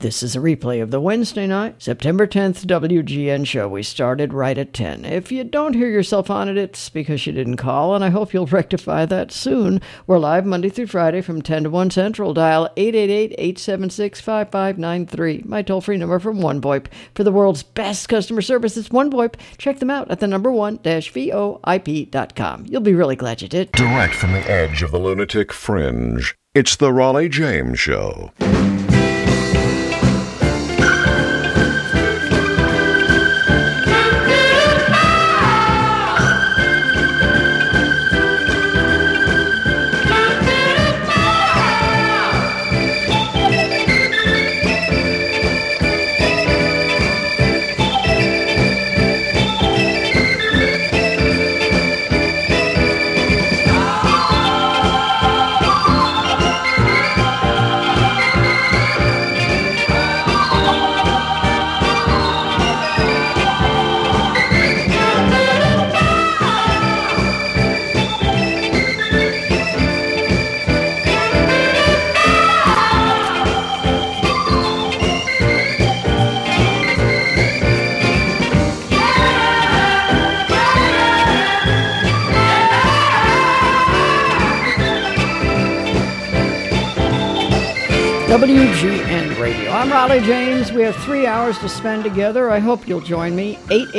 This is a replay of the Wednesday night, September 10th WGN show. We started right at 10. If you don't hear yourself on it, it's because you didn't call, and I hope you'll rectify that soon. We're live Monday through Friday from 10 to 1 Central. Dial 888-876-5593. My toll-free number from OneVoIP. For the world's best customer service, it's OneVoIP. Check them out at the number one-voip.com. You'll be really glad you did. Direct from the edge of the lunatic fringe, it's the Raleigh James Show. WGN Radio. I'm Raleigh James. We have 3 hours to spend together. I hope you'll join me.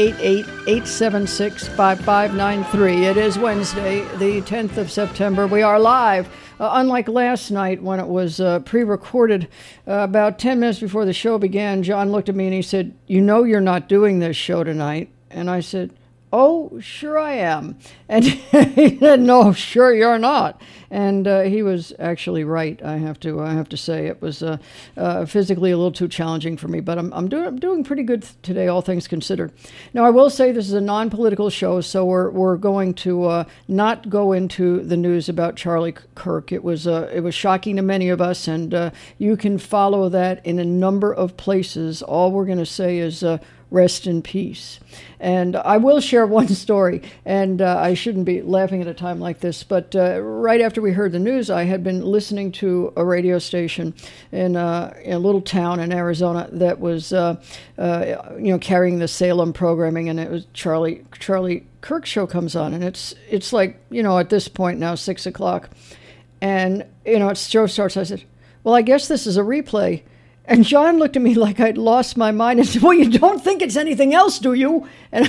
888-876-5593. It is Wednesday, the 10th of September. We are live. Unlike last night when it was pre-recorded, about 10 minutes before the show began, John looked at me and he said, "You know you're not doing this show tonight." And I said, "Oh, sure I am." And he said, "No, sure you're not." And he was actually right. I have to say it was physically a little too challenging for me, but I'm doing pretty good today, all things considered. Now I will say this is a non-political show, so we're going to not go into the news about Charlie Kirk. It was shocking to many of us, and you can follow that in a number of places. All we're going to say is rest in peace. And I will share one story, and I shouldn't be laughing at a time like this, but right after we heard the news, I had been listening to a radio station in a little town in Arizona that was carrying the Salem programming, and it was Charlie Kirk show comes on, and it's like, at this point now, 6 o'clock, and, its show starts. I said, "Well, I guess this is a replay." And John looked at me like I'd lost my mind and said, "Well, you don't think it's anything else, do you?" And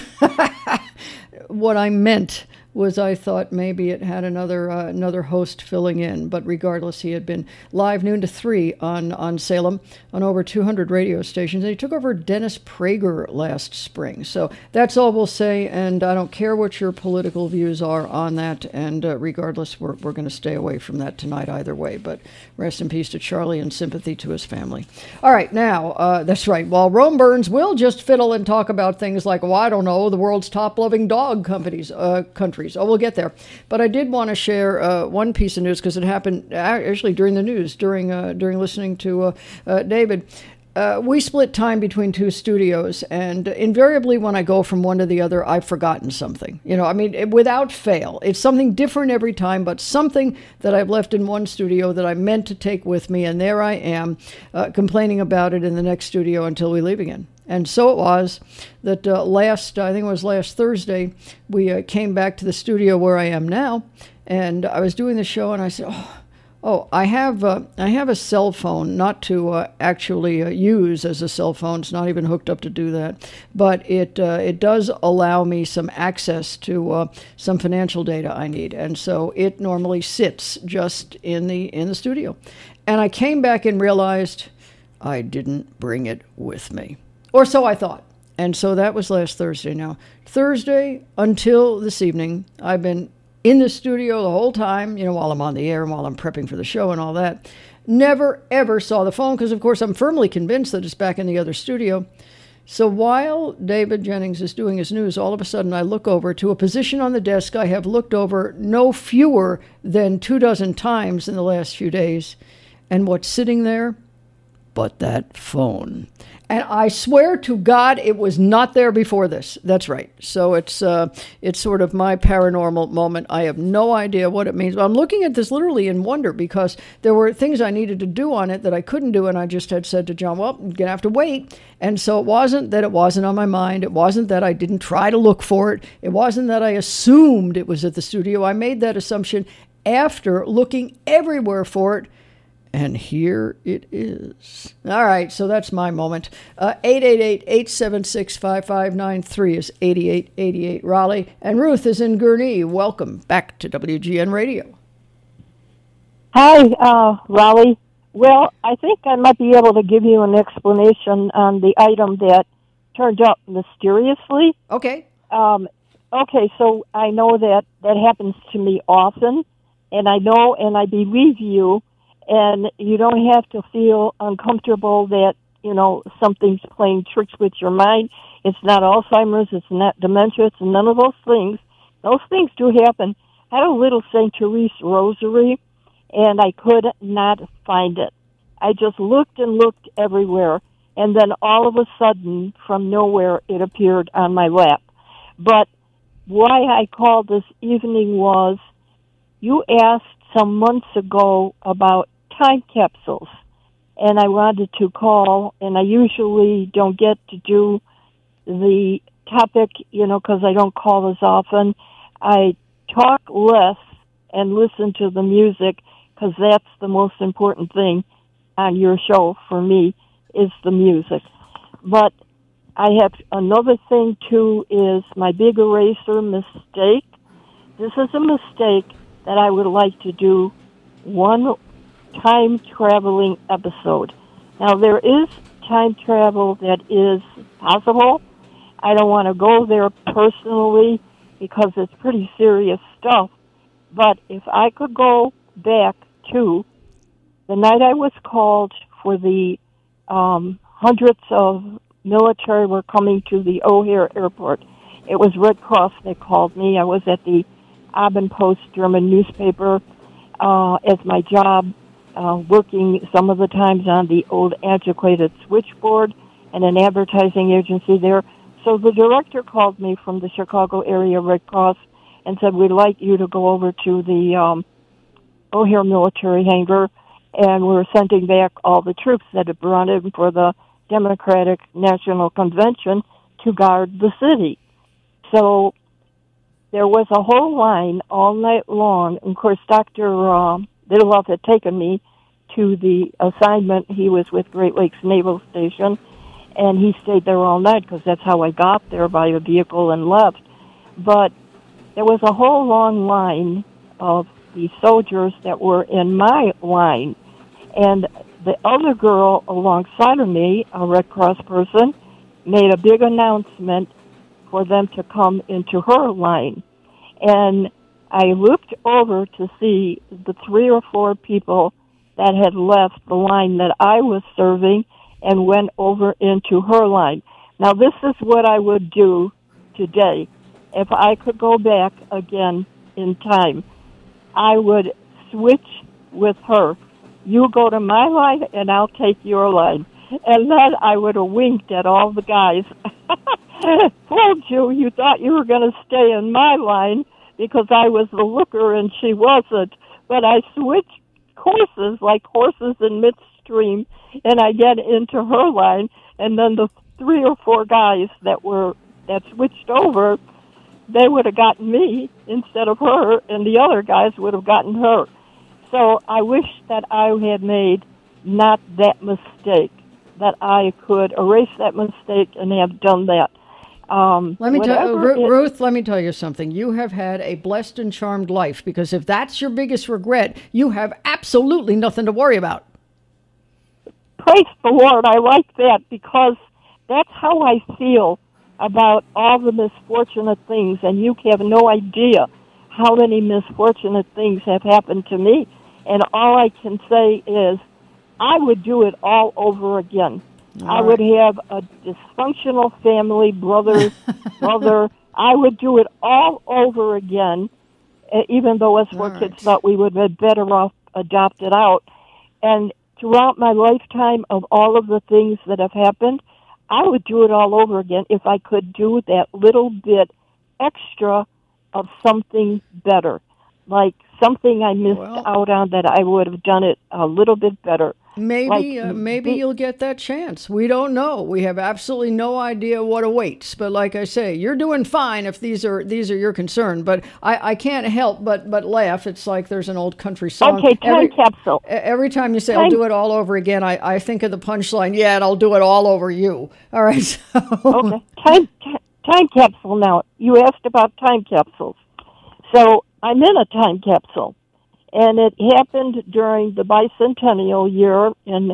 what I meant was I thought maybe it had another host filling in. But regardless, he had been live noon to 3 on Salem on over 200 radio stations. And he took over Dennis Prager last spring. So that's all we'll say. And I don't care what your political views are on that. And regardless, we're going to stay away from that tonight either way. But rest in peace to Charlie and sympathy to his family. All right, now, that's right. While Rome burns, we'll just fiddle and talk about things like, I don't know, the world's top loving dog countries. Oh, we'll get there. But I did want to share one piece of news because it happened actually during the news, during listening to David. We split time between two studios, and invariably when I go from one to the other, I've forgotten something. Without fail. It's something different every time, but something that I've left in one studio that I meant to take with me, and there I am complaining about it in the next studio until we leave again. And so it was that last Thursday, we came back to the studio where I am now, and I was doing the show, and I said, I have a cell phone, not to actually use as a cell phone. It's not even hooked up to do that, but it does allow me some access to some financial data I need, and so it normally sits just in the studio. And I came back and realized I didn't bring it with me. Or so I thought. And so that was last Thursday. Now, Thursday until this evening, I've been in the studio the whole time, while I'm on the air and while I'm prepping for the show and all that. Never, ever saw the phone because, of course, I'm firmly convinced that it's back in the other studio. So while David Jennings is doing his news, all of a sudden I look over to a position on the desk I have looked over no fewer than 24 times in the last few days. And what's sitting there? but that phone. And I swear to God, it was not there before this. That's right. So it's sort of my paranormal moment. I have no idea what it means. I'm looking at this literally in wonder because there were things I needed to do on it that I couldn't do, and I just had said to John, well, I'm going to have to wait. And so it wasn't that it wasn't on my mind. It wasn't that I didn't try to look for it. It wasn't that I assumed it was at the studio. I made that assumption after looking everywhere for it. And here it is. All right, so that's my moment. 888-876-5593 is 8888 Raleigh. And Ruth is in Gurnee. Welcome back to WGN Radio. Hi, Raleigh. Well, I think I might be able to give you an explanation on the item that turned up mysteriously. Okay. Okay, so I know that happens to me often, and I know and I believe you. And you don't have to feel uncomfortable that, something's playing tricks with your mind. It's not Alzheimer's. It's not dementia. It's none of those things. Those things do happen. I had a little St. Therese rosary, and I could not find it. I just looked and looked everywhere, and then all of a sudden, from nowhere, it appeared on my lap. But why I called this evening was you asked some months ago about time capsules, and I wanted to call, and I usually don't get to do the topic, because I don't call as often. I talk less and listen to the music, because that's the most important thing on your show for me, is the music. But I have another thing, too, is my big eraser mistake. This is a mistake that I would like to do one time-traveling episode. Now, there is time travel that is possible. I don't want to go there personally because it's pretty serious stuff. But if I could go back to the night I was called for the hundreds of military were coming to the O'Hare Airport. It was Red Cross that called me. I was at the Abendpost German newspaper as my job, working some of the times on the old antiquated switchboard and an advertising agency there. So the director called me from the Chicago area Red Cross and said, we'd like you to go over to the O'Hare military hangar, and we're sending back all the troops that had brought in for the Democratic National Convention to guard the city. So there was a whole line all night long. And of course, Dr. Littlelove had taken me to the assignment. He was with Great Lakes Naval Station, and he stayed there all night because that's how I got there, by a vehicle, and left. But there was a whole long line of the soldiers that were in my line. And the other girl alongside of me, a Red Cross person, made a big announcement for them to come into her line. And I looked over to see the 3 or 4 people that had left the line that I was serving and went over into her line. Now, this is what I would do today. If I could go back again in time, I would switch with her. You go to my line, and I'll take your line. And then I would have winked at all the guys. Told you, you thought you were going to stay in my line because I was the looker and she wasn't. But I switched courses like horses in midstream, and I get into her line, and then the 3 or 4 guys that switched over, they would have gotten me instead of her, and the other guys would have gotten her. So I wish that I had made not that mistake, that I could erase that mistake and have done that. Ruth, let me tell you something. You have had a blessed and charmed life, because if that's your biggest regret, you have absolutely nothing to worry about. Praise the Lord. I like that, because that's how I feel about all the misfortunate things, and you have no idea how many misfortunate things have happened to me. And all I can say is I would do it all over again. I would have a dysfunctional family, brother. I would do it all over again, even though us 4 kids thought we would have been better off adopted out. And throughout my lifetime of all of the things that have happened, I would do it all over again if I could do that little bit extra of something better, like something I missed out on that I would have done it a little bit better. Maybe you'll get that chance. We don't know. We have absolutely no idea what awaits. But like I say, you're doing fine if these are your concern. But I can't help but laugh. It's like there's an old country song. Okay, time capsule. Every time you say I'll do it all over again, I think of the punchline. Yeah, I'll do it all over you. All right. So. Okay, time capsule. Now you asked about time capsules, so I'm in a time capsule. And it happened during the bicentennial year in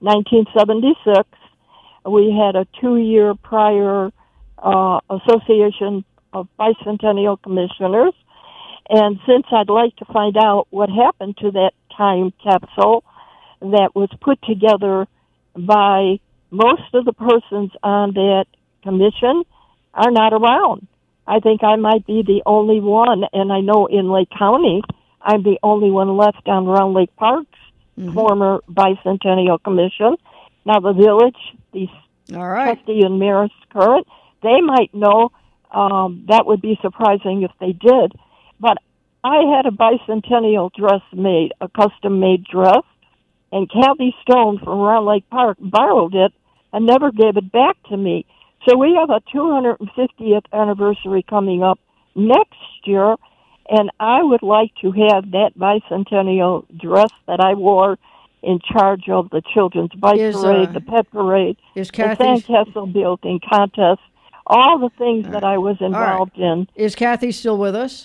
1976. We had a 2-year prior Association of Bicentennial Commissioners. And since I'd like to find out what happened to that time capsule that was put together by most of the persons on that commission are not around. I think I might be the only one, and I know in Lake County, I'm the only one left on Round Lake Park's former Bicentennial Commission. Now, the village, the trustee and mayor's current, they might know. That would be surprising if they did. But I had a bicentennial dress made, a custom-made dress, and Kathy Stone from Round Lake Park borrowed it and never gave it back to me. So we have a 250th anniversary coming up next year, and I would like to have that bicentennial dress that I wore in charge of the Children's Bike Parade, the Pet Parade, the Sandcastle Building Contest, all the things that I was involved in. Is Kathy still with us?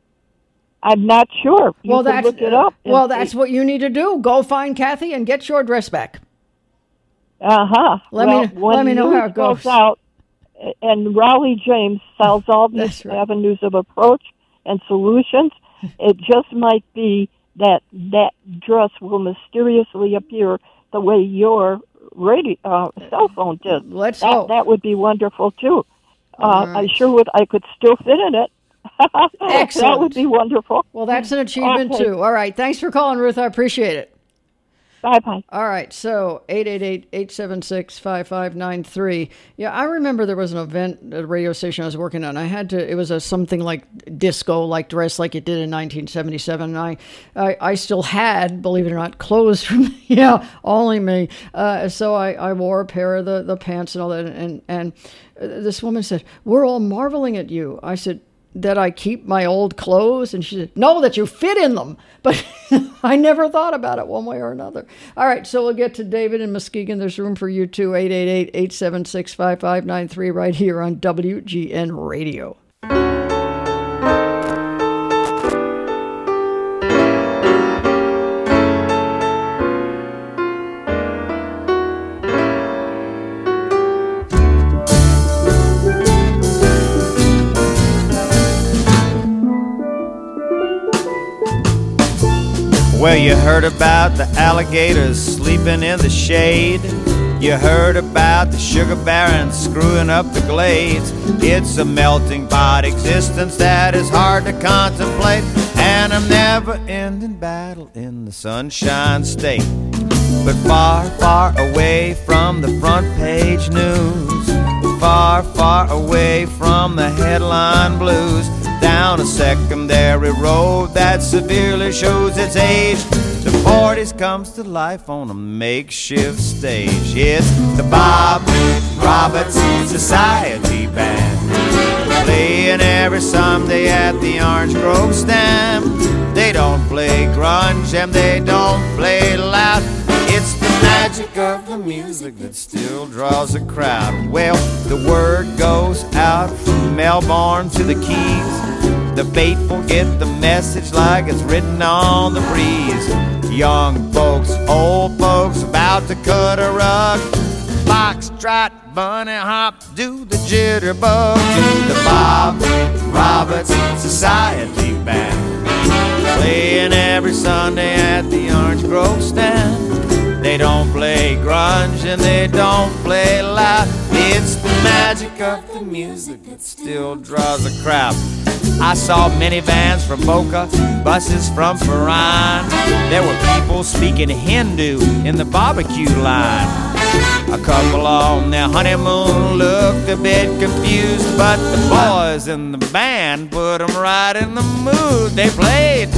I'm not sure. You can look it up. That's what you need to do. Go find Kathy and get your dress back. Let me know how it goes out. And Raleigh James sells all these avenues of approach and solutions. It just might be that dress will mysteriously appear the way your cell phone did. Let's hope. That would be wonderful too. I sure would. I could still fit in it. Excellent. That would be wonderful. Well, that's an achievement too. All right. Thanks for calling, Ruth. I appreciate it. Bye-bye. All right, so 888-876-5593. Yeah, I remember there was an event at a radio station I was working on. It was something like disco, like dress like it did in 1977. And I still had, believe it or not, clothes from, only me. So I wore a pair of the pants and all that. And this woman said, "We're all marveling at you." I said, "That I keep my old clothes?" And she said, "No, that you fit in them." But I never thought about it one way or another. All right, so we'll get to David in Muskegon. There's room for you too. 888-876-5593 right here on WGN Radio. Well, you heard about the alligators sleeping in the shade. You heard about the sugar barons screwing up the glades. It's a melting pot existence that is hard to contemplate, and a never-ending battle in the Sunshine State. But far, far away from the front page news, far, far away from the headline blues, down a secondary road that severely shows its age, the 40s comes to life on a makeshift stage. It's the Bob Roberts Society Band, playing every Sunday at the Orange Grove stand. They don't play grunge and they don't play loud. It's the magic of the music that still draws a crowd. Well, the word goes out from Melbourne to the Keys. The faithful get the message like it's written on the breeze. Young folks, old folks, about to cut a rug. Foxtrot, bunny hop, do the jitterbug to the Bob Roberts Society Band, playing every Sunday at the Orange Grove stand. They don't play grunge and they don't play loud. It's the magic of the music that still draws a crowd. I saw minivans from Boca, buses from Farine. There were people speaking Hindu in the barbecue line. A couple on their honeymoon looked a bit confused, but the boys in the band put them right in the mood. They played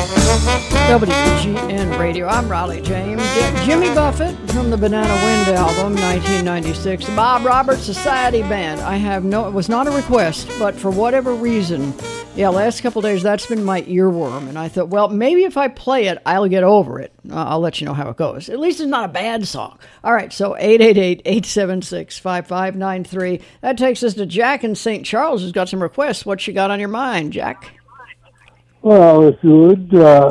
WGN Radio. I'm Raleigh James. Jimmy Buffett from the Banana Wind album, 1996. Bob Roberts Society Band. It was not a request, but for whatever reason, last couple of days, that's been my earworm. And I thought, well, maybe if I play it, I'll get over it. I'll let you know how it goes. At least it's not a bad song. All right, so 888-876-5593. That takes us to Jack in St. Charles, who's got some requests. What you got on your mind, Jack? Well, if you would,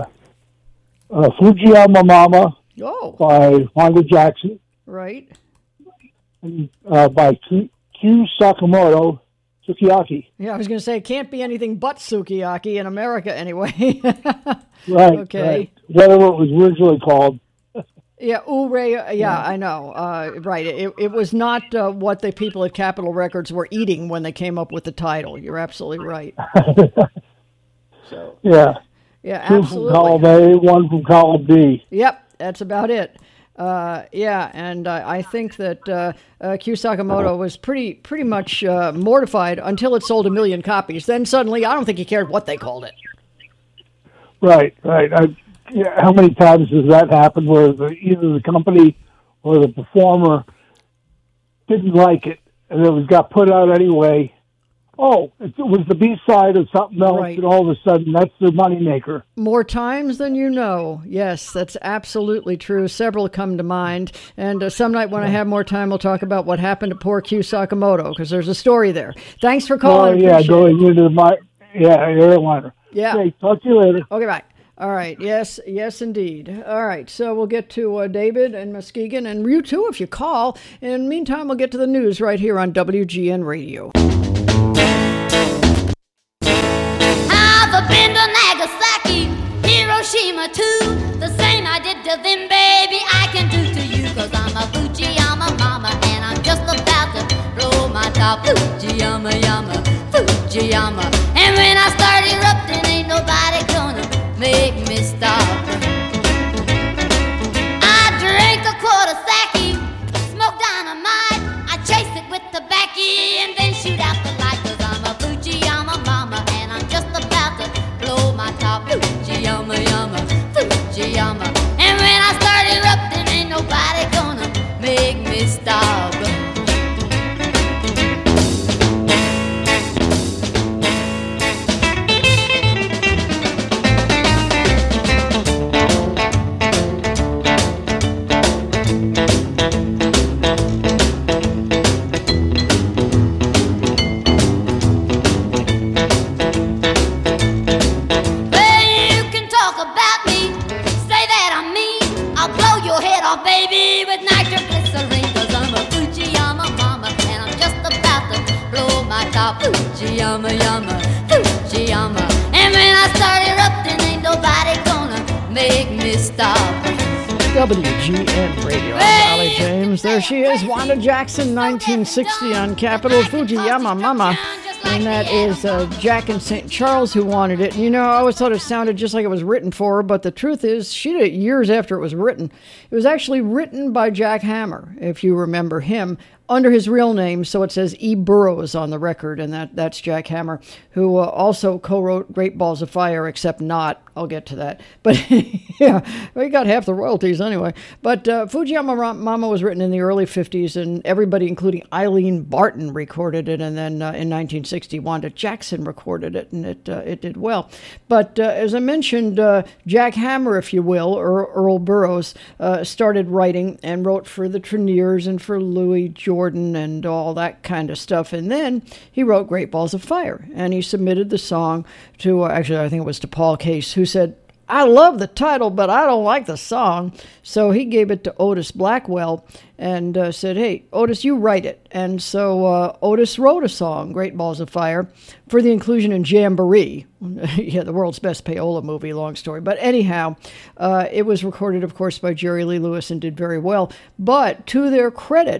Fujiyama Mama by Wanda Jackson. Right. And, by Q Sakamoto, Sukiyaki. Yeah, I was going to say, it can't be anything but Sukiyaki in America anyway. Right. Okay. Right. Whatever it was originally called. Yeah, I know. Right. It was not what the people at Capitol Records were eating when they came up with the title. You're absolutely right. So. Yeah. Yeah, Two absolutely. from column A, one from column B. Yep, that's about it. And I think that Q Sakamoto was pretty much mortified until it sold 1 million copies. Then suddenly, I don't think he cared what they called it. Right. How many times does that happen where either the company or the performer didn't like it, and it got put out anyway? Oh, it was the B-side of something else, right. And all of a sudden, that's the moneymaker. More times than you know. Yes, that's absolutely true. Several come to mind. And some night when I have more time, we'll talk about what happened to poor Q Sakamoto, because there's a story there. Thanks for calling. Going into the airliner. Yeah. Okay, talk to you later. Okay, bye. All right. Yes, indeed. All right. So we'll get to David and Muskegon, and you too if you call. In the meantime, we'll get to the news right here on WGN Radio. I've been to Nagasaki, Hiroshima too. The same I did to them, baby, I can do to you. Cause I'm a Fujiyama mama, and I'm just about to blow my top. Fujiyama, yama, Fujiyama. And when I start erupting, ain't nobody gonna make me stop. I drink a quart of sake, smoke dynamite, I chase it with tobacco and then shoot out the light. Cause I'm a Fujiyama mama, and I'm just about to blow my top. Fujiyama, yama, Fujiyama. And when I start erupting, ain't nobody gonna make me stop. Baby, with nitroglycerine. Cause I'm a Fujiyama mama, and I'm just about to blow my top. Fujiyama, yama, Fujiyama. And when I start erupting, ain't nobody gonna make me stop. WGN Radio. I'm Raleigh James. There she is, Wanda Jackson, 1960 on Capitol. Fujiyama Mama. And that is Jack in St. Charles who wanted it. And, I always thought it sounded just like it was written for her, but the truth is she did it years after it was written. It was actually written by Jack Hammer, if you remember him, under his real name, so it says E. Burroughs on the record, and that's Jack Hammer, who also co-wrote Great Balls of Fire, except not. I'll get to that. But, yeah, he got half the royalties anyway. But Fujiyama Mama was written in the early 50s, and everybody, including Eileen Barton, recorded it, and then in 1960, Wanda Jackson recorded it, and it did well. But as I mentioned, Jack Hammer, if you will, or Earl Burroughs, started writing and wrote for the Treniers and for Louis Jordan and all that kind of stuff. And then he wrote Great Balls of Fire, and he submitted the song to, actually, I think it was to Paul Case, who said, I love the title, but I don't like the song. So he gave it to Otis Blackwell and said, hey, Otis, you write it. And so Otis wrote a song, Great Balls of Fire, for the inclusion in Jamboree. Yeah, the world's best payola movie, long story. But anyhow, it was recorded, of course, by Jerry Lee Lewis and did very well. But to their credit,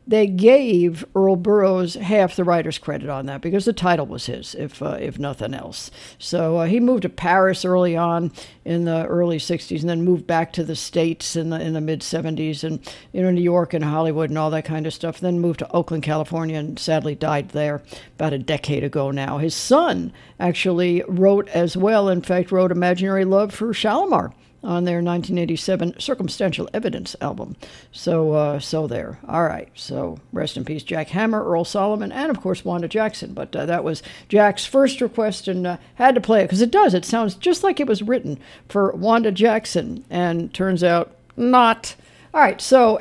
they gave Earl Burroughs half the writer's credit on that because the title was his, if nothing else. So he moved to Paris early on in the early 60s and then moved back to the States in the mid 70s and New York and Hollywood and all that kind of stuff. Then moved to Oakland, California, and sadly died there about a decade ago now. His son actually wrote as well. In fact, wrote Imaginary Love for Shalimar on their 1987 Circumstantial Evidence album. So there. All right. So rest in peace, Jack Hammer, Earl Solomon, and of course Wanda Jackson. But that was Jack's first request, and had to play it because it does. It sounds just like it was written for Wanda Jackson, and turns out not. All right. So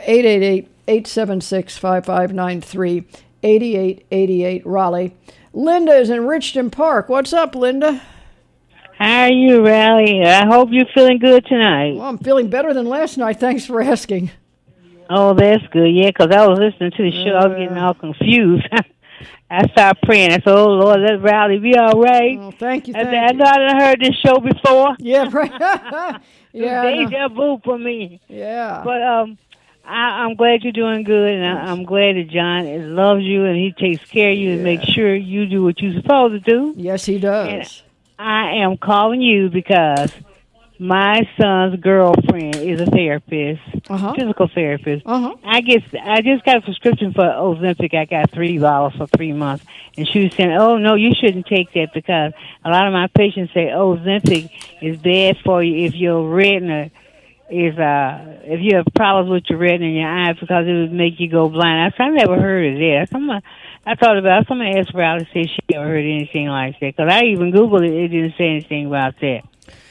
888-876-5593, 8888 Raleigh. Linda is in Richton Park. What's up, Linda? How are you, Raleigh? I hope you're feeling good tonight. Well, I'm feeling better than last night. Thanks for asking. Oh, that's good. Yeah, because I was listening to the show. I was getting all confused. I started praying. I said, oh, Lord, let Raleigh be all right. Oh, thank you. I know I heard this show before. Yeah, right. Yeah. Deja vu for me. Yeah. But I'm glad you're doing good, and I'm glad that John loves you, and he takes care of you and makes sure you do what you're supposed to do. Yes, he does. And I am calling you because my son's girlfriend is a therapist, physical therapist. I just got a prescription for Ozempic. I got 3 bottles for 3 months, and she was saying, "Oh no, you shouldn't take that because a lot of my patients say Ozempic is bad for you if your retina is if you have problems with your retina in your eyes because it would make you go blind." I never heard of that. I thought about it. Somebody asked Raleigh to see if she ever heard anything like that. Because I even Googled it. It didn't say anything about that.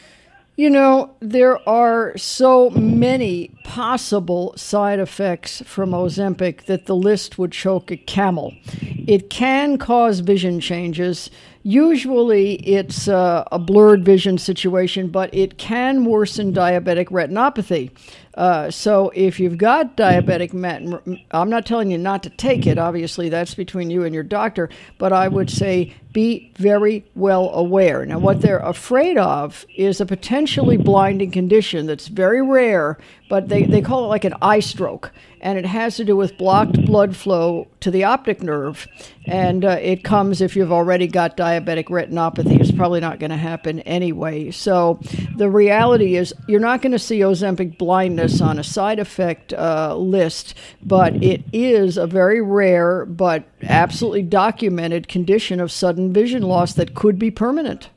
There are so many possible side effects from Ozempic that the list would choke a camel. It can cause vision changes. Usually it's a blurred vision situation, but it can worsen diabetic retinopathy. So if you've got diabetic I'm not telling you not to take it. Obviously, that's between you and your doctor. But I would say be very well aware. Now, what they're afraid of is a potentially blinding condition that's very rare, but they call it like an eye stroke. And it has to do with blocked blood flow to the optic nerve. And it comes if you've already got diabetic retinopathy. It's probably not going to happen anyway. So the reality is you're not going to see Ozempic blindness on a side effect list, but it is a very rare but absolutely documented condition of sudden vision loss that could be permanent.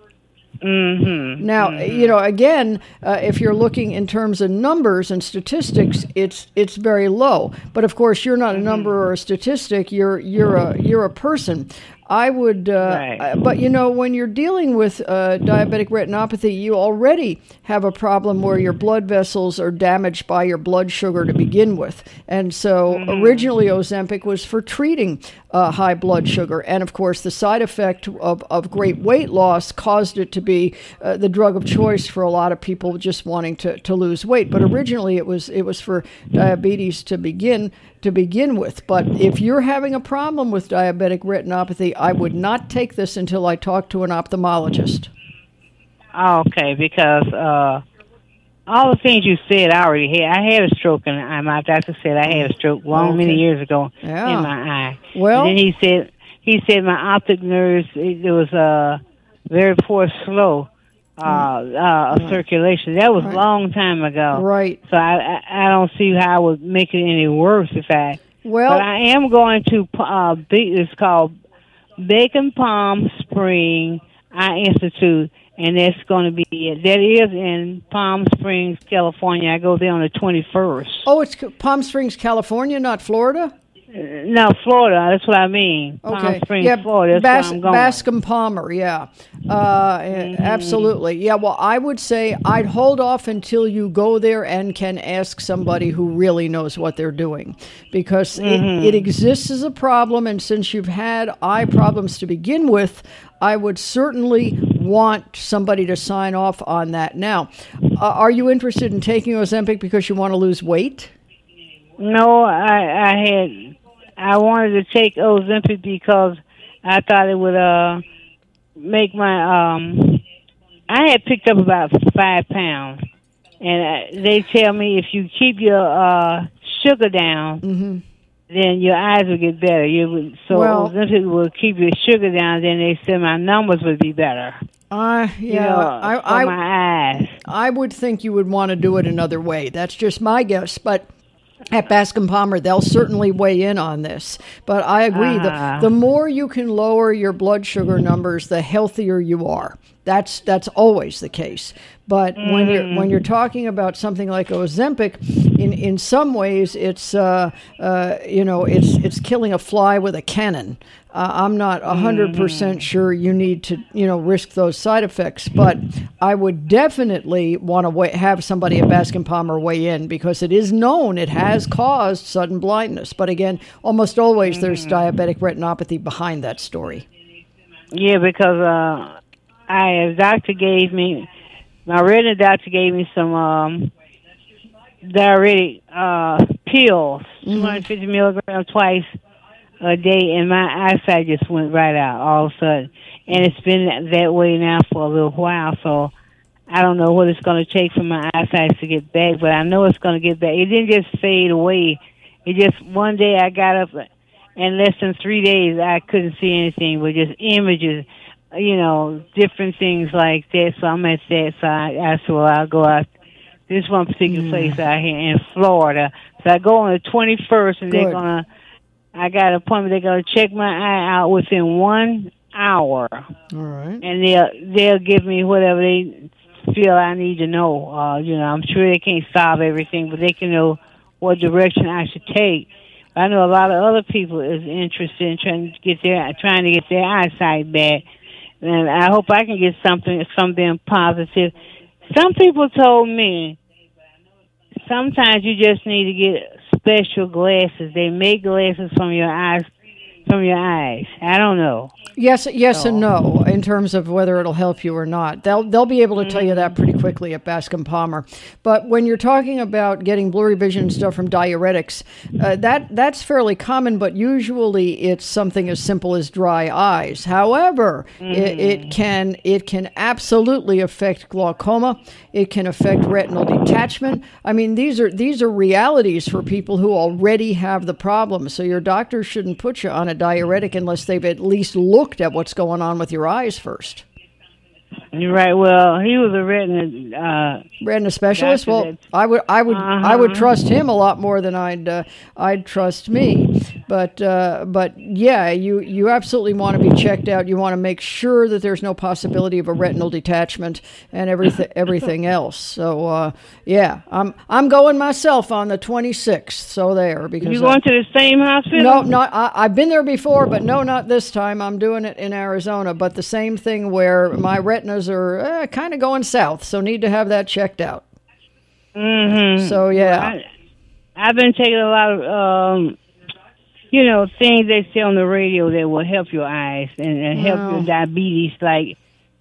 Now, again, if you're looking in terms of numbers and statistics, it's very low. But of course, you're not a number or a statistic. You're a person. I would, but when you're dealing with diabetic retinopathy, you already have a problem where your blood vessels are damaged by your blood sugar to begin with. And so originally Ozempic was for treating high blood sugar. And of course, the side effect of great weight loss caused it to be the drug of choice for a lot of people just wanting to lose weight. But originally it was for diabetes to begin with. But if you're having a problem with diabetic retinopathy, I would not take this until I talk to an ophthalmologist. Okay, because all the things you said I already had. I had a stroke, and my doctor said I had a stroke many years ago in my eye. Well, and then he said my optic nerves, it was very poor flow. Circulation. That was a long time ago. Right. So I don't see how I would make it any worse if I. Well, but I am going to. It's called Bacon Palm Spring Eye Institute, and that's going to be it. That is in Palm Springs, California. I go there on the 21st. Oh, it's Palm Springs, California, not Florida. No, Florida. That's what I mean. Okay. Palm Springs, Florida. That's where I'm going. Bascom Palmer, yeah. Absolutely. Yeah, well, I would say I'd hold off until you go there and can ask somebody who really knows what they're doing. Because it exists as a problem, and since you've had eye problems to begin with, I would certainly want somebody to sign off on that. Now, are you interested in taking Ozempic because you want to lose weight? No, I wanted to take Ozempic because I thought it would make my I had picked up about 5 pounds, and they tell me if you keep your sugar down, then your eyes will get better. Ozempic will keep your sugar down. Then they said my numbers would be better. My eyes. I would think you would want to do it another way. That's just my guess, but. At Bascom Palmer, they'll certainly weigh in on this. But I agree, the more you can lower your blood sugar numbers, the healthier you are. That's always the case. But when you're talking about something like Ozempic, in some ways it's it's killing a fly with a cannon. I'm not 100% sure you need to risk those side effects, but I would definitely want to have somebody at Bascom Palmer weigh in, because it is known it has caused sudden blindness. But again, almost always there's diabetic retinopathy behind that story. Yeah, because my retina doctor gave me some diuretic pills, 250 milligrams twice a day, and my eyesight just went right out all of a sudden. And it's been that way now for a little while, so I don't know what it's going to take for my eyesight to get back, but I know it's going to get back. It didn't just fade away. It just, one day I got up, and less than 3 days I couldn't see anything but just images, different things like that. So I'm at that, so I said, well, I'll go out this one particular place out here in Florida. So I go on the 21st, and they're going to, I got an appointment. They're going to check my eye out within 1 hour. All right. And they'll give me whatever they feel I need to know. I'm sure they can't solve everything, but they can know what direction I should take. I know a lot of other people is interested in trying to get their eyesight back. And I hope I can get something from them positive. Some people told me sometimes you just need to get special glasses. They make glasses from your eyes. I don't know. Yes, and no, in terms of whether it'll help you or not. They'll be able to tell you that pretty quickly at Bascom Palmer. But when you're talking about getting blurry vision stuff from diuretics, that's fairly common, but usually it's something as simple as dry eyes. However, it can absolutely affect glaucoma. It can affect retinal detachment. I mean, these are realities for people who already have the problem. So your doctor shouldn't put you on a diuretic unless they've at least looked at what's going on with your eyes first. You're right. Well, he was a retina specialist. Well, I would trust him a lot more than I'd trust me. But yeah, you absolutely want to be checked out. You want to make sure that there's no possibility of a retinal detachment and everything else. So yeah, I'm going myself on the 26th. So there, because you going to the same hospital? No, I've been there before, but no, not this time. I'm doing it in Arizona. But the same thing where my retinas are kind of going south, so need to have that checked out. Mm-hmm. So yeah, well, I've been taking a lot of things they say on the radio that will help your eyes and help your diabetes, like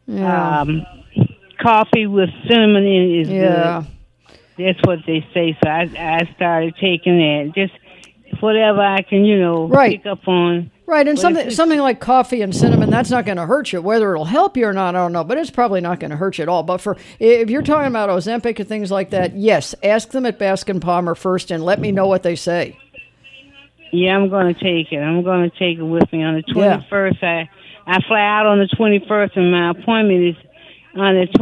coffee with cinnamon in it is good. That's what they say. So I started taking that. Just whatever I can, pick up on. Right, and something like coffee and cinnamon, that's not going to hurt you. Whether it'll help you or not, I don't know, but it's probably not going to hurt you at all. But if you're talking about Ozempic and things like that, yes, ask them at Bascom Palmer first and let me know what they say. Yeah, I'm going to take it. I'm going to take it with me on the 21st. Yeah. I fly out on the 21st, and my appointment is on the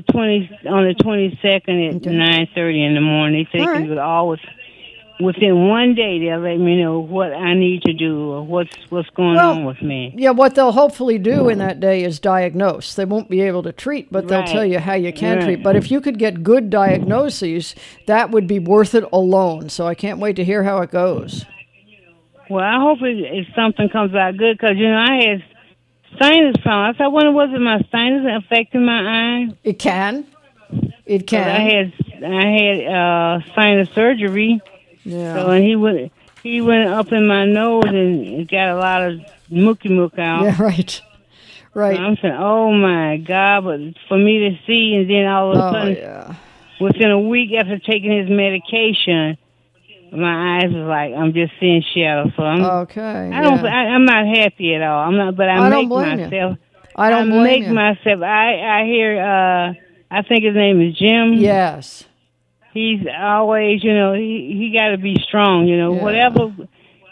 22nd at 9:30 in the morning. They take it always. Within 1 day, they'll let me know what I need to do or what's going on with me. Yeah, what they'll hopefully do in that day is diagnose. They won't be able to treat, but they'll tell you how you can treat. But if you could get good diagnoses, that would be worth it alone. So I can't wait to hear how it goes. Well, I hope if something comes out good, because, I had sinus problems. I wonder, was it my sinus affecting my eye? It can. It can. I had sinus surgery. Yeah. So and he went up in my nose and it got a lot of mookie out. Yeah, right. And I'm saying, oh my God! But for me to see, and then all of a sudden, within a week after taking his medication, my eyes was like I'm just seeing shadows. So I'm I'm not happy at all. I'm not, but I make myself. I don't blame you. Myself. I hear. I think his name is Jim. Yes. He's always, he got to be strong, whatever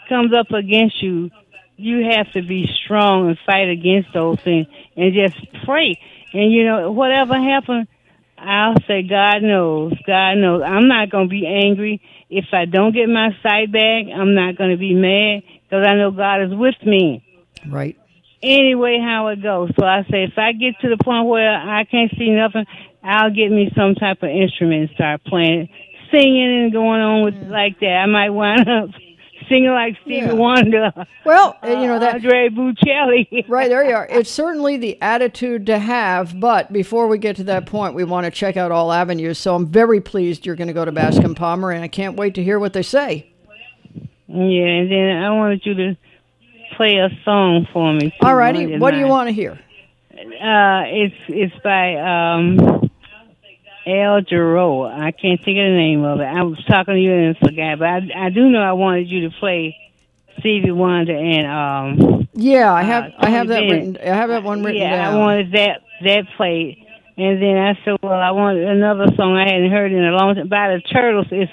comes up against you, you have to be strong and fight against those things and just pray. And, you know, whatever happens, I'll say, God knows. God knows. I'm not going to be angry. If I don't get my sight back, I'm not going to be mad because I know God is with me. Right. Anyway, how it goes. So I say, if I get to the point where I can't see nothing, I'll get me some type of instrument and start playing, singing and going on with like that. I might wind up singing like Stevie Wonder. Well, you know, that Andre Bocelli. Right, there you are. It's certainly the attitude to have, but before we get to that point, we want to check out all avenues. So I'm very pleased you're going to go to Bascom Palmer, and I can't wait to hear what they say. Yeah, and then I wanted you to play a song for me. All righty. What do you want to hear? It's by El Giro. I can't think of the name of it. I was talking to you and forgot, but I do know I wanted you to play Stevie Wonder and yeah, I have that written. I have that one written down. Yeah, I wanted that played, and then I said, well, I wanted another song I hadn't heard in a long time by the Turtles. It's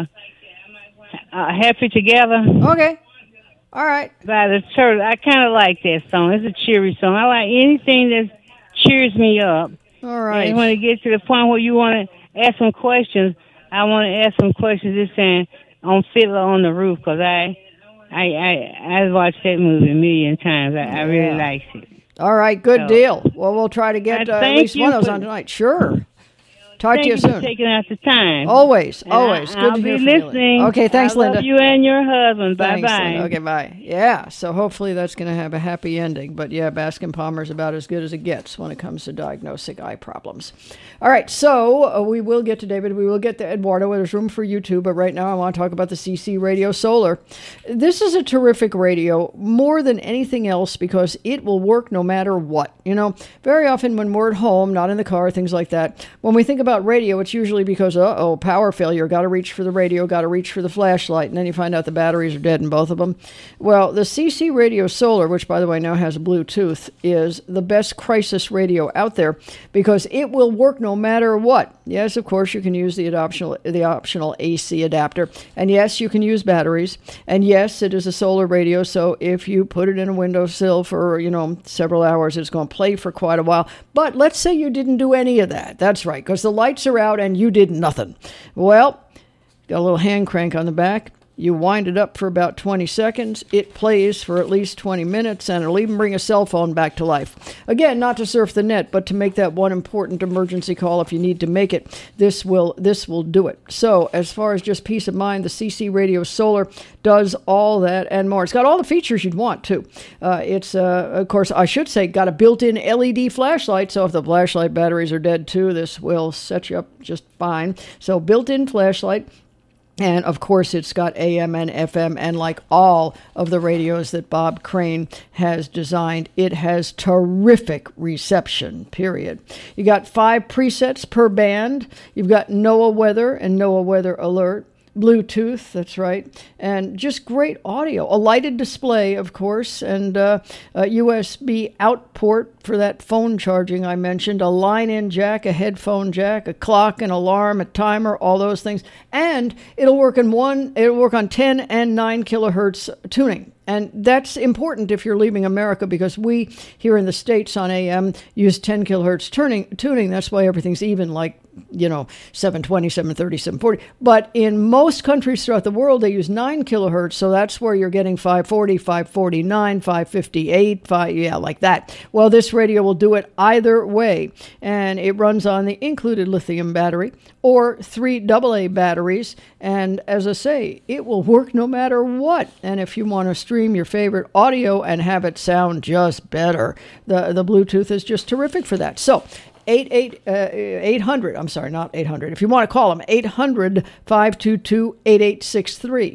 Happy Together. Okay. All right. By the Turtles. I kind of like that song. It's a cheery song. I like anything that cheers me up. All right. And when it gets to the point where you want to ask some questions, I want to ask some questions this time on Fiddler on the Roof because I watched that movie a million times. I really liked it. All right, good deal. Well, we'll try to get at least one of those on tonight. Sure. Talk to you soon. Thank you for taking out the time. Always. Good I'll to hear be from listening. You. Okay, thanks, Linda. Love you and your husband. Thanks, bye-bye. Linda. Okay, bye. Yeah, so hopefully that's going to have a happy ending. But yeah, Bascom Palmer's about as good as it gets when it comes to diagnosing eye problems. All right, so we will get to David. We will get to Eduardo. There's room for you too. But right now I want to talk about the CC Radio Solar. This is a terrific radio, more than anything else, because it will work no matter what. You know, very often when we're at home, not in the car, things like that, when we think about radio, it's usually because, power failure, got to reach for the radio, got to reach for the flashlight, and then you find out the batteries are dead in both of them. Well, the CC Radio Solar, which, by the way, now has Bluetooth, is the best crisis radio out there because it will work no matter what. Yes, of course, you can use the optional AC adapter, and yes, you can use batteries, and yes, it is a solar radio, so if you put it in a windowsill for, several hours, it's going to play for quite a while. But let's say you didn't do any of that. That's right, because the lights are out and you did nothing. Well, got a little hand crank on the back. You wind it up for about 20 seconds. It plays for at least 20 minutes, and it'll even bring a cell phone back to life. Again, not to surf the net, but to make that one important emergency call if you need to make it. This will do it. So, as far as just peace of mind, the CC Radio Solar does all that and more. It's got all the features you'd want, too. It's, of course, I should say, got a built-in LED flashlight, so if the flashlight batteries are dead, too, this will set you up just fine. So, built-in flashlight. And, of course, it's got AM and FM, and like all of the radios that Bob Crane has designed, it has terrific reception, period. You got 5 presets per band. You've got NOAA Weather and NOAA Weather Alert. Bluetooth, that's right, and just great audio. A lighted display, of course, and a USB out port for that phone charging I mentioned, a line-in jack, a headphone jack, a clock, an alarm, a timer, all those things. And it'll work on 10 and 9 kilohertz tuning. And that's important if you're leaving America because we here in the States on AM use 10 kilohertz tuning. That's why everything's even, like, 720, 730, 740. But in most countries throughout the world, they use 9 kilohertz. So that's where you're getting 540, 549, 558, like that. Well, this radio will do it either way. And it runs on the included lithium battery or 3 AA batteries. And as I say, it will work no matter what. And if you want to stream your favorite audio and have it sound just better, the Bluetooth is just terrific for that. So 800, I'm sorry, not 800. If you want to call them, 800-522-8863.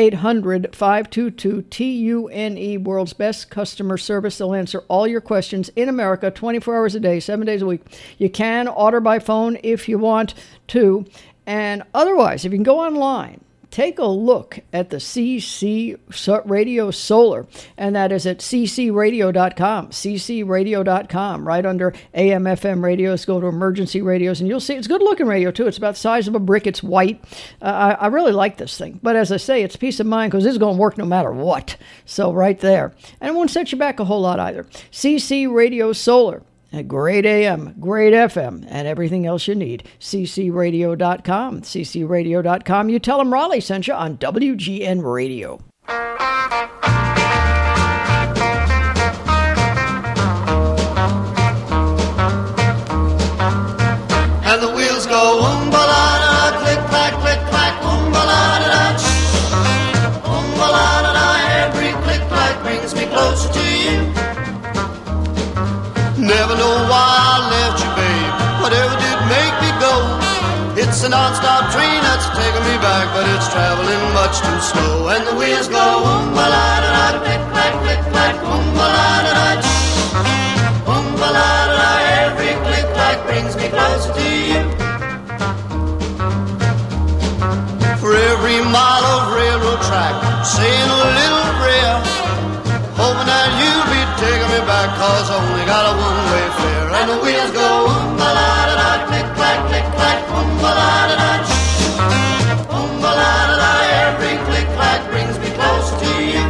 800-522-TUNE, world's best customer service. They'll answer all your questions in America, 24 hours a day, 7 days a week. You can order by phone if you want to. And otherwise, if you can go online take a look at the CC Radio Solar, and that is at ccradio.com, ccradio.com, right under AM, FM radios. Go to emergency radios, and you'll see it's good-looking radio, too. It's about the size of a brick. It's white. I really like this thing. But as I say, it's peace of mind because this is going to work no matter what. So right there. And it won't set you back a whole lot either. CC Radio Solar. A great AM, great FM, and everything else you need. ccradio.com, ccradio.com. You tell them Raleigh sent you on WGN Radio. And the wheels go um-ba-la-da, click-clack, click-clack, um-ba-la-da-da, um-ba-la-da-da. Every click-clack brings me closer to you. Never know why I left you, babe. Whatever did make me go. It's a non-stop train that's taking me back, but it's traveling much too slow. And the wheels go um-ba-la-da-da, click-clack, click-clack, um-ba-la-da-da, um-ba-la-da-da. Every click-clack brings me closer to you. For every mile of railroad track, saying a little prayer, hoping that you'll be taking me back, cause I only got a one-way fare. And the wheels go um-ba-la-da-da, click-clack, click-clack, um-ba-la-da-da, um-ba-la-da-da. Every click-clack brings me closer to you.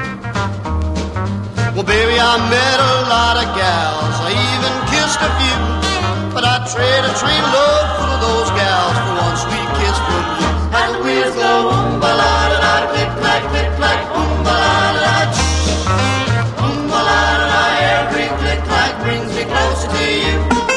Well, baby, I met a lot of gals, I even kissed a few, but I'd trade a train load full of those gals for one sweet kiss from you. And the wheels go um-ba-la-da-da, click-clack, click-clack, um-ba-la-da-da, um-ba-la-da-da. Every click-clack brings me closer to you.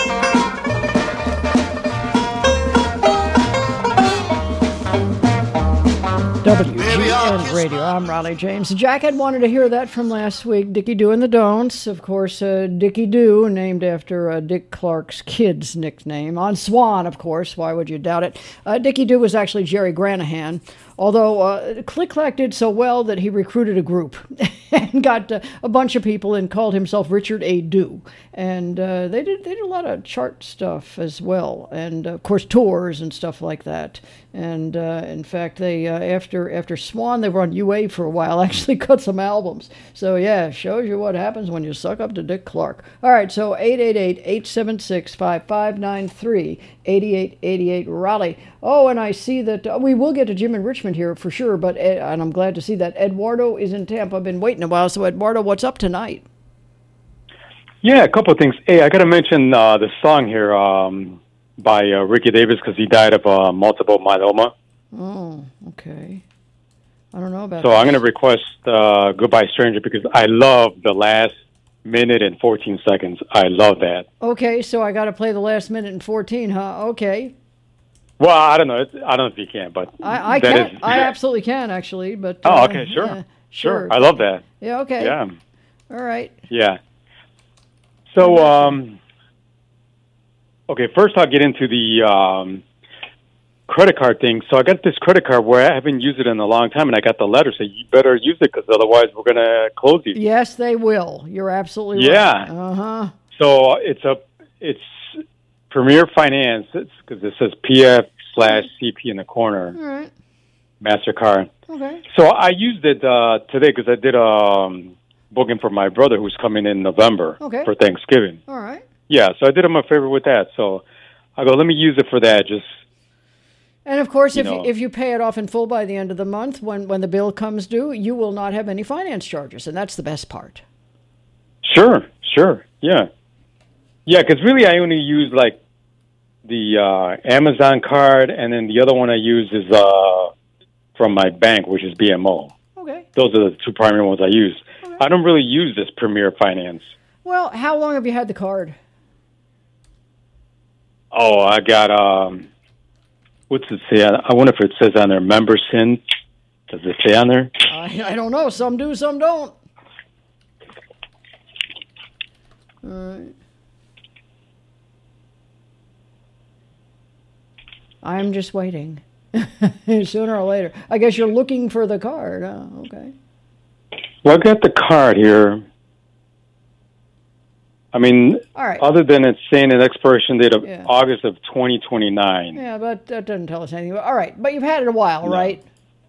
WGN Radio. I'm Raleigh James. Jack had wanted to hear that from last week. Dickie Doo and the Don'ts. Of course, Dickie Doo, named after Dick Clark's kid's nickname. On Swan, of course. Why would you doubt it? Dickie Doo was actually Jerry Granahan. Although Click Clack did so well that he recruited a group and got a bunch of people and called himself Richard A. Doo. And they did a lot of chart stuff as well, and of course tours and stuff like that. And in fact, they after Swan, they were on UA for a while. Actually, cut some albums. So yeah, shows you what happens when you suck up to Dick Clark. All right, so 888-876-5593, 8888 Raleigh. Oh, and I see that we will get to Jim in Richmond here for sure. But and I'm glad to see that Eduardo is in Tampa. I've been waiting a while. So Eduardo, what's up tonight? Yeah, a couple of things. Hey, I got to mention the song here by Ricky Davis because he died of multiple myeloma. Oh, okay. I don't know about so that. I'm going to request Goodbye Stranger because I love the last minute and 14 seconds. I love that. Okay, so I got to play the last minute and 14, huh? Okay. Well, I don't know. I don't know if you can, but I can. I absolutely can, actually. But okay, sure. Sure. I love that. Yeah, okay. Yeah. All right. Yeah. So, okay, first I'll get into the credit card thing. So I got this credit card where I haven't used it in a long time, and I got the letter saying, you better use it because otherwise we're going to close you. Yes, they will. You're absolutely right. Yeah. Uh-huh. So it's Premier Finance because it says PF/CP in the corner. All right. MasterCard. Okay. So I used it today because I did booking for my brother who's coming in November for Thanksgiving. All right. Yeah, so I did him a favor with that. So I go, let me use it for that. And of course, if you pay it off in full by the end of the month, when the bill comes due, you will not have any finance charges, and that's the best part. Sure, yeah. Yeah, because really I only use like the Amazon card, and then the other one I use is from my bank, which is BMO. Okay. Those are the two primary ones I use. Right. I don't really use this Premier Finance. Well, how long have you had the card? Oh, I got, what's it say? I wonder if it says on there, member SIN. Does it say on there? I don't know. Some do, some don't. All right. I'm just waiting. Sooner or later. I guess you're looking for the card. Oh, okay. Well, I got the card here. I mean, all right. Other than it's saying an expiration date of August of 2029. Yeah, but that doesn't tell us anything. All right, but you've had it a while, right?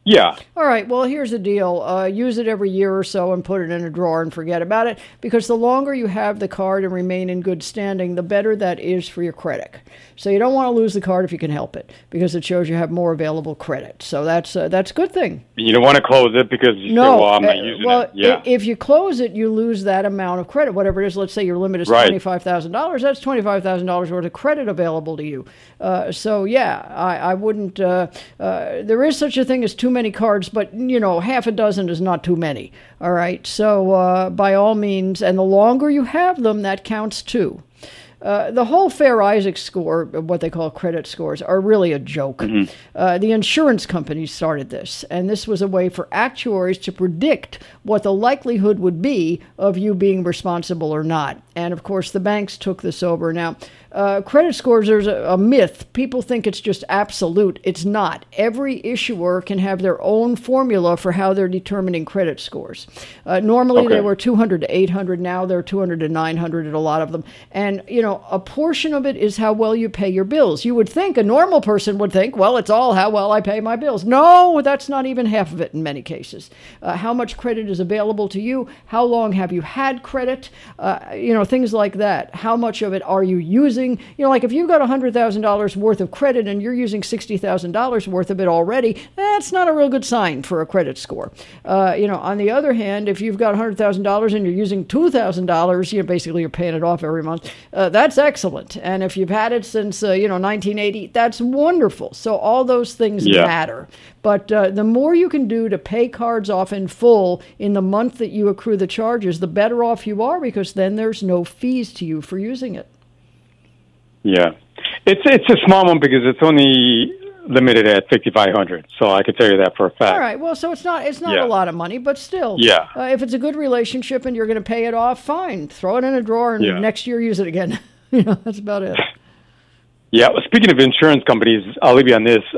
Yeah. All right. Well, here's the deal. Use it every year or so and put it in a drawer and forget about it, because the longer you have the card and remain in good standing, the better that is for your credit. So you don't want to lose the card if you can help it, because it shows you have more available credit. So that's a good thing. You don't want to close it because you say, well, I'm not using it. Yeah. If you close it, you lose that amount of credit, whatever it is. Let's say your limit is $25,000. That's $25,000 worth of credit available to you. So, yeah, I wouldn't. There is such a thing as too many cards, but, half a dozen is not too many. All right. So, by all means, and the longer you have them, that counts too. The whole Fair Isaac score, what they call credit scores, are really a joke. Mm-hmm. The insurance companies started this, and this was a way for actuaries to predict what the likelihood would be of you being responsible or not. And, of course, the banks took this over. Now, credit scores are a myth. People think it's just absolute. It's not. Every issuer can have their own formula for how they're determining credit scores. Normally, they were 200 to 800. Now they're 200 to 900 at a lot of them. And, a portion of it is how well you pay your bills. You would think, a normal person would think, well, it's all how well I pay my bills. No, that's not even half of it in many cases. How much credit is available to you? How long have you had credit? Things like that. How much of it are you using? Like if you've got $100,000 worth of credit and you're using $60,000 worth of it already, that's not a real good sign for a credit score. On the other hand, if you've got $100,000 and you're using $2,000, basically you're paying it off every month. That's excellent. And if you've had it since, 1980, that's wonderful. So all those things matter. But the more you can do to pay cards off in full in the month that you accrue the charges, the better off you are, because then there's no fees to you for using it. Yeah. It's a small one because it's only limited at 5,500. So I can tell you that for a fact. All right. Well, so it's not a lot of money, but still. Yeah. If it's a good relationship and you're going to pay it off, fine. Throw it in a drawer and next year use it again. That's about it. Yeah. Well, speaking of insurance companies, I'll leave you on this.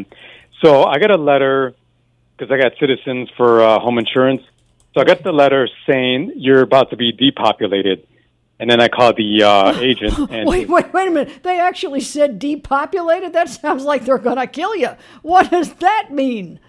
So I got a letter because I got Citizens for home insurance. So I got the letter saying you're about to be depopulated. And then I called the agent. And wait a minute. They actually said depopulated? That sounds like they're going to kill you. What does that mean?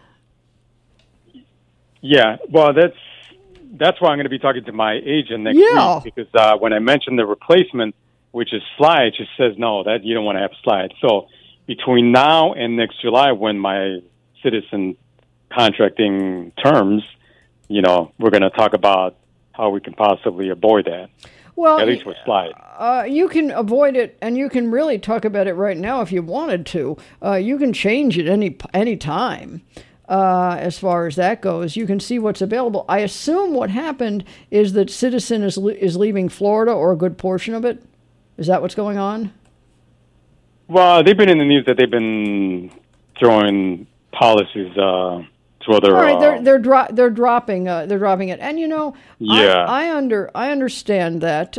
Yeah, well, that's why I'm going to be talking to my agent next week. Because when I mentioned the replacement, which is slide, she says, no, that you don't want to have slide. So between now and next July, when my Citizen contracting terms, we're going to talk about how we can possibly avoid that. Well, at least with slide. You can avoid it, and you can really talk about it right now if you wanted to. You can change it any time. As far as that goes, you can see what's available. I assume what happened is that Citizen is leaving Florida, or a good portion of it. Is that what's going on? Well, they've been in the news that they've been throwing policies to other. All right, they're dropping it, and I understand that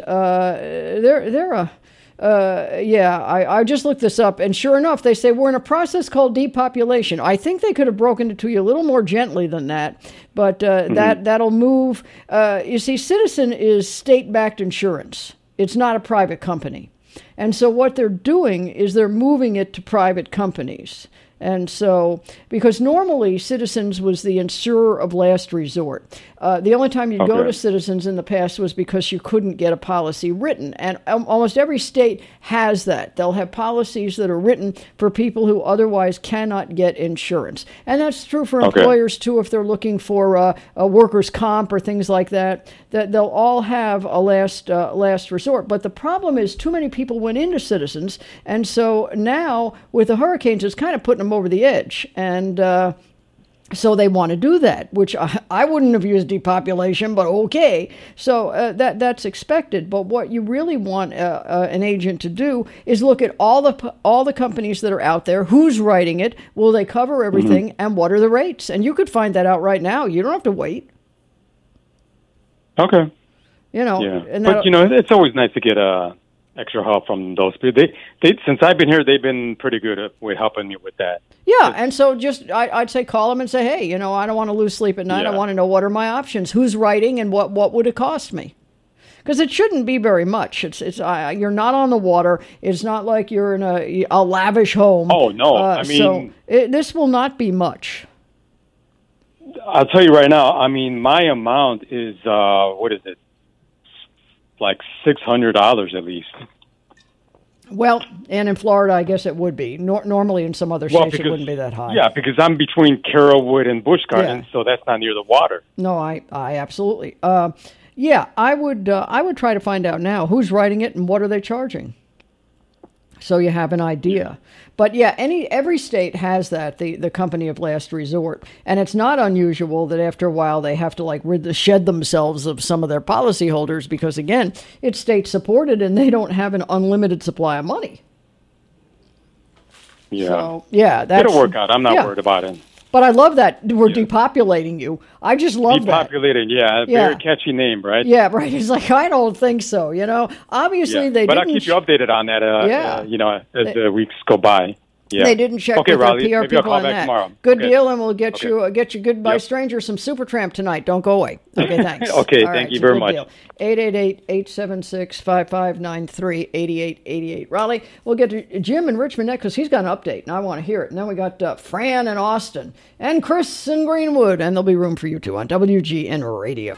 I just looked this up, and sure enough, they say we're in a process called depopulation. I think they could have broken it to you a little more gently than that, but that'll move. You see, Citizen is state-backed insurance. It's not a private company, and so what they're doing is they're moving it to private companies. And so, because normally Citizens was the insurer of last resort. The only time you'd go to Citizens in the past was because you couldn't get a policy written. And almost every state has that. They'll have policies that are written for people who otherwise cannot get insurance. And that's true for employers, too, if they're looking for a workers' comp or things like that, that they'll all have a last resort. But the problem is too many people went into Citizens. And so now, with the hurricanes, it's kind of putting them over the edge. And so they want to do that, which I wouldn't have used depopulation, but okay. So that's expected. But what you really want an agent to do is look at all the companies that are out there, who's writing it, will they cover everything, and what are the rates? And you could find that out right now. You don't have to wait. Okay. And but it's always nice to get extra help from those people. They since I've been here, they've been pretty good with helping me with that. Yeah, and so I'd say call them and say, hey, I don't want to lose sleep at night. I want to know what are my options, who's writing, and what would it cost me? Because it shouldn't be very much. It's you're not on the water. It's not like you're in a lavish home. Oh no, I mean, so this will not be much. I'll tell you right now. I mean, my amount is what is it? Like $600 at least. Well, and in Florida, I guess it would be. Normally, in some other states, it wouldn't be that high. Yeah, because I'm between Carrollwood and Busch Gardens, so that's not near the water. No, I absolutely. Yeah, I would try to find out now who's writing it and what are they charging, so you have an idea. But yeah, every state has that, the company of last resort, and it's not unusual that after a while they have to shed themselves of some of their policyholders because again, it's state supported and they don't have an unlimited supply of money. Yeah, so, yeah, it'll work out. I'm not worried about it. But I love that we're depopulating you. I just love that. Depopulating, yeah. Very catchy name, right? Yeah, right. It's like, I don't think so, Obviously, they didn't. But I'll keep you updated on that, as the weeks go by. Yeah. They didn't check with their PR people on that. Tomorrow. Good deal, and we'll get you Goodbye Stranger some Supertramp tonight. Don't go away. Okay, thanks. Okay, thank you very much. 888-876-5593, 8888. Raleigh, we'll get to Jim in Richmond next because he's got an update, and I want to hear it. And then we got Fran in Austin, and Chris in Greenwood, and there'll be room for you too on WGN Radio.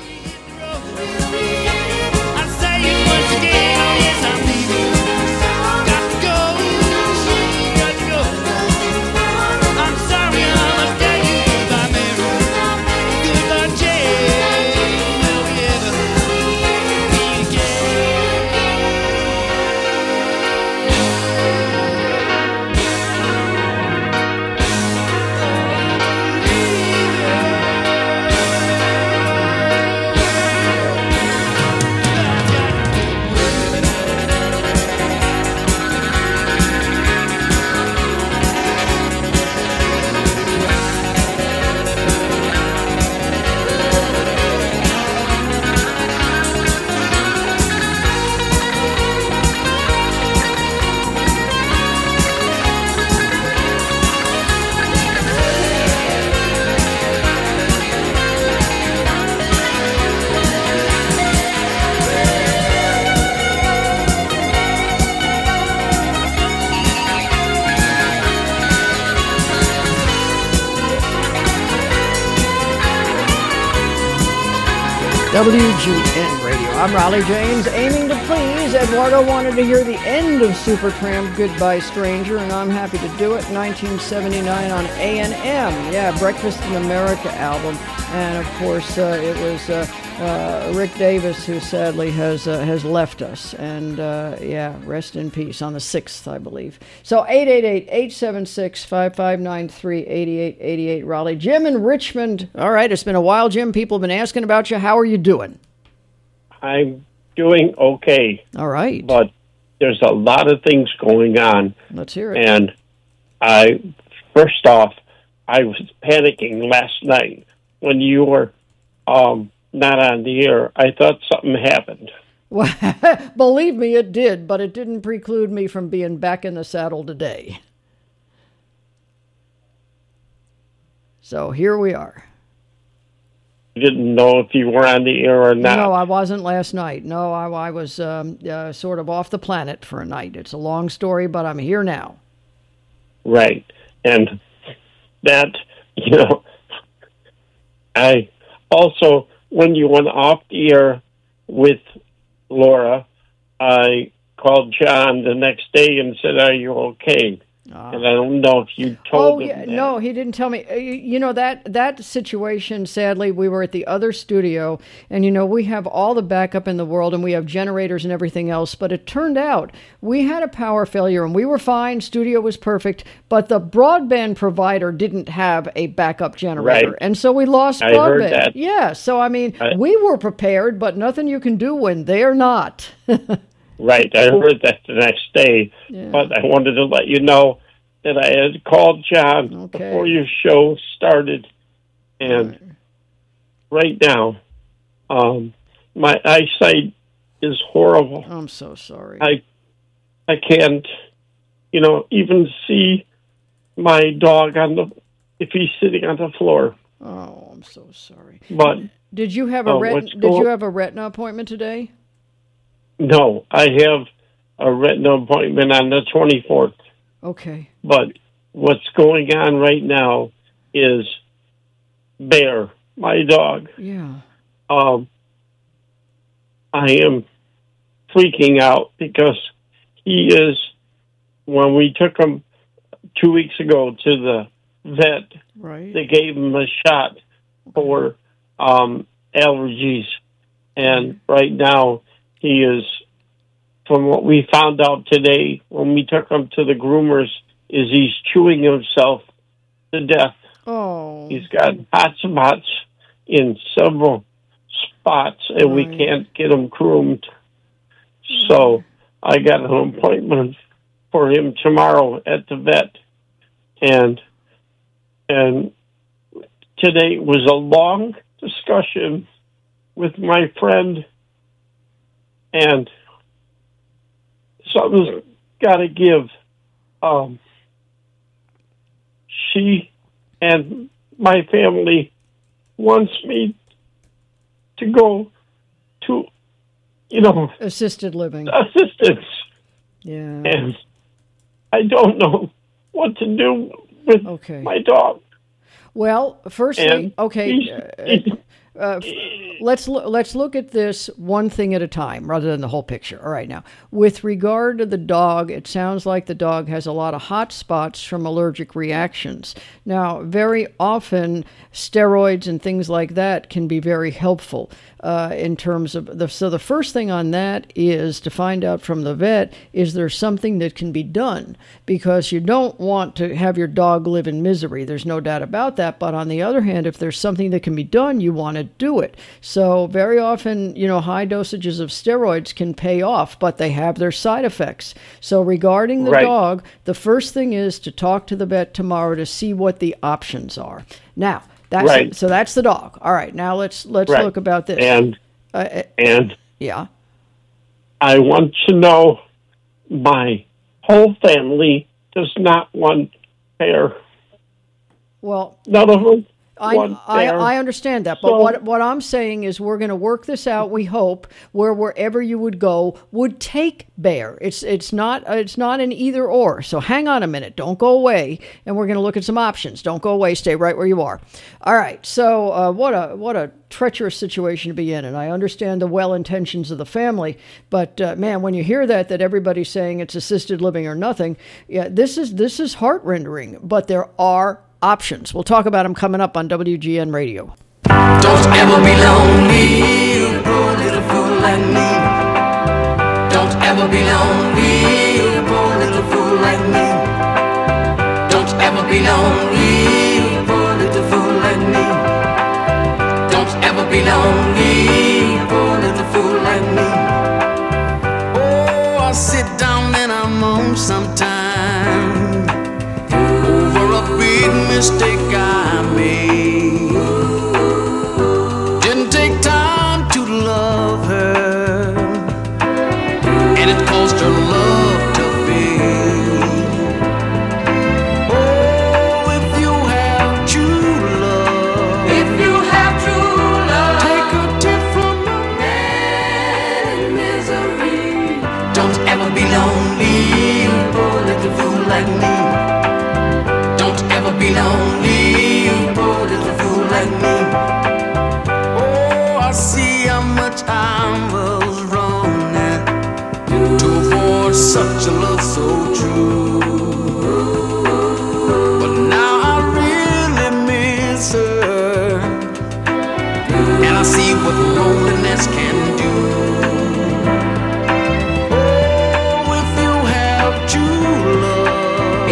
WGN Radio. I'm Raleigh James, aiming to please. Eduardo wanted to hear the end of Supertramp, Goodbye Stranger, and I'm happy to do it. 1979 on A&M. Yeah, Breakfast in America album. And, of course, it was Rick Davis, who sadly has left us. And, rest in peace on the 6th, I believe. So 888-876-5593, 8888 Raleigh. Jim in Richmond. All right, it's been a while, Jim. People have been asking about you. How are you doing? I'm doing okay. All right. But there's a lot of things going on. Let's hear it. And first off, I was panicking last night when you were not on the air. I thought something happened. Well, believe me, it did, but it didn't preclude me from being back in the saddle today. So here we are. You didn't know if you were on the air or not. No, I wasn't last night. No, I was sort of off the planet for a night. It's a long story, but I'm here now. Right. And that, I also, when you went off the air with Laura, I called John the next day and said, "Are you okay?" And I don't know if you told him that. No, he didn't tell me. That situation, sadly, we were at the other studio, and, we have all the backup in the world, and we have generators and everything else, but it turned out we had a power failure, and we were fine, studio was perfect, but the broadband provider didn't have a backup generator, right. And so we lost broadband. I heard that. Yeah, so, we were prepared, but nothing you can do when they're not. Right, I heard that the next day, but I wanted to let you know that I had called John before your show started, and right now, my eyesight is horrible. I'm so sorry. I can't, even see my dog if he's sitting on the floor. Oh, I'm so sorry. But did you have a retina appointment today? No, I have a retina appointment on the 24th. Okay. But what's going on right now is Bear, my dog. Yeah. I am freaking out because he is, when we took him 2 weeks ago to the vet, right, they gave him a shot for allergies. And right now he is, from what we found out today when we took him to the groomers, is he's chewing himself to death. Oh. He's got hot spots in several spots, and we can't get him groomed. So I got an appointment for him tomorrow at the vet. And today was a long discussion with my friend, and something's got to give. She and my family wants me to go to, assisted living. Assistance. Yeah. And I don't know what to do with my dog. Well, firstly, let's look at this one thing at a time rather than the whole picture. All right, now, with regard to the dog, it sounds like the dog has a lot of hot spots from allergic reactions. Now, very often, steroids and things like that can be very helpful in terms of so the first thing on that is to find out from the vet, is there something that can be done? Because you don't want to have your dog live in misery. There's no doubt about that. But on the other hand, if there's something that can be done, you want to do it. So very often, high dosages of steroids can pay off, but they have their side effects. So regarding the dog, the first thing is to talk to the vet tomorrow to see what the options are. Now, so that's the dog. All right, now let's look about this. And yeah, I want to know, my whole family does not want Bear. Well, none of them. I understand that, but what I'm saying is we're going to work this out. We hope wherever you would go would take Bear. It's not an either or. So hang on a minute, don't go away, and we're going to look at some options. Don't go away, stay right where you are. All right. So what a treacherous situation to be in, and I understand the well intentions of the family, but man, when you hear that everybody's saying it's assisted living or nothing, yeah, this is heart rending. But there are options. We'll talk about them coming up on WGN Radio. Don't ever be lonely, you poor little fool like me. Don't ever be lonely, you poor little fool like me. Don't ever be lonely, you poor little fool like me. Don't ever be lonely, you poor little fool like me. Oh, I sit down and I moan sometimes over a big mistake I made. Didn't take time to love her, and it caused her love to fade. Oh, if you have true love, take a tip from a man in misery. Don't ever be lonely, you poor little fool like me. Be lonely, you poor little fool like me. Oh, I see how much I was wrong now to avoid such a love so true. But now I really miss her, and I see what loneliness can do. Oh, if you have true love,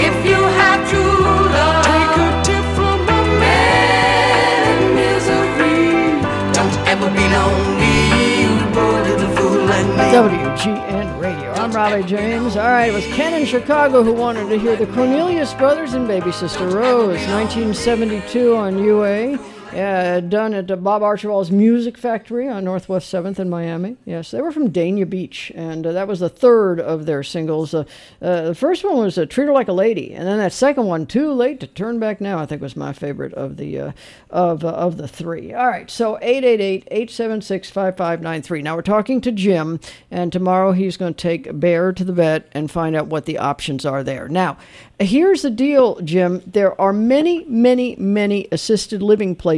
WGN Radio. I'm Raleigh James. All right, it was Ken in Chicago who wanted to hear the Cornelius Brothers and Baby Sister Rose, 1972 on UA. Done at Bob Archibald's Music Factory on Northwest 7th in Miami. Yes, they were from Dania Beach, and that was the third of their singles. The first one was Treat Her Like a Lady, and then that second one, Too Late to Turn Back Now, I think was my favorite of the three. All right, so 888-876-5593. Now we're talking to Jim, and tomorrow he's going to take Bear to the vet and find out what the options are there. Now, here's the deal, Jim. There are many, many, many assisted living places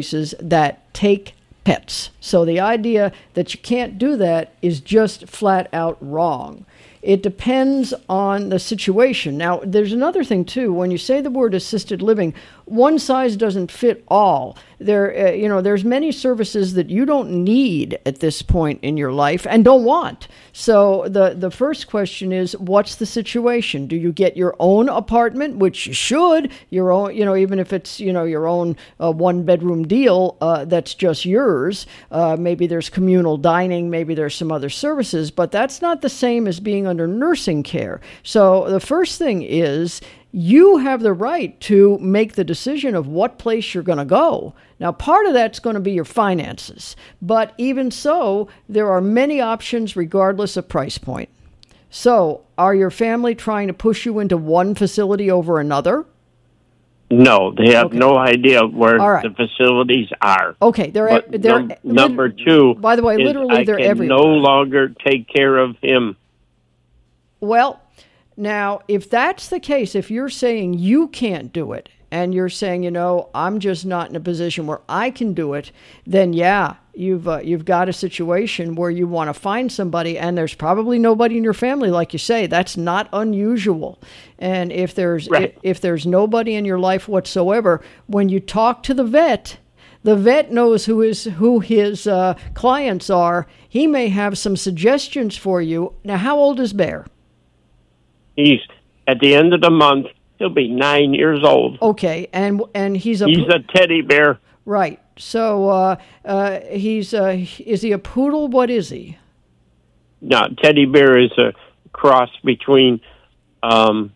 places that take pets. So the idea that you can't do that is just flat out wrong. It depends on the situation. Now, there's another thing, too. When you say the word assisted living, one size doesn't fit all. There's many services that you don't need at this point in your life and don't want. So the first question is, what's the situation? Do you get your own apartment, which you should, your own, even if it's, your own one-bedroom deal that's just yours. Maybe there's communal dining, maybe there's some other services, but that's not the same as being under nursing care. So the first thing is, you have the right to make the decision of what place you're going to go. Now, part of that's going to be your finances. But even so, there are many options regardless of price point. So, are your family trying to push you into one facility over another? No, they have no idea where the facilities are. Okay, they're number two. By the way, literally, they're everywhere. I can no longer take care of him. Well, now, if that's the case, if you're saying you can't do it, and you're saying, I'm just not in a position where I can do it, then yeah, you've got a situation where you want to find somebody, and there's probably nobody in your family, like you say. That's not unusual. And if there's nobody in your life whatsoever, when you talk to the vet knows who his clients are. He may have some suggestions for you. Now, how old is Bear? He's at the end of the month. He'll be 9 years old. Okay, and he's a teddy bear. Right. So is he a poodle? What is he? No, teddy bear is a cross between. I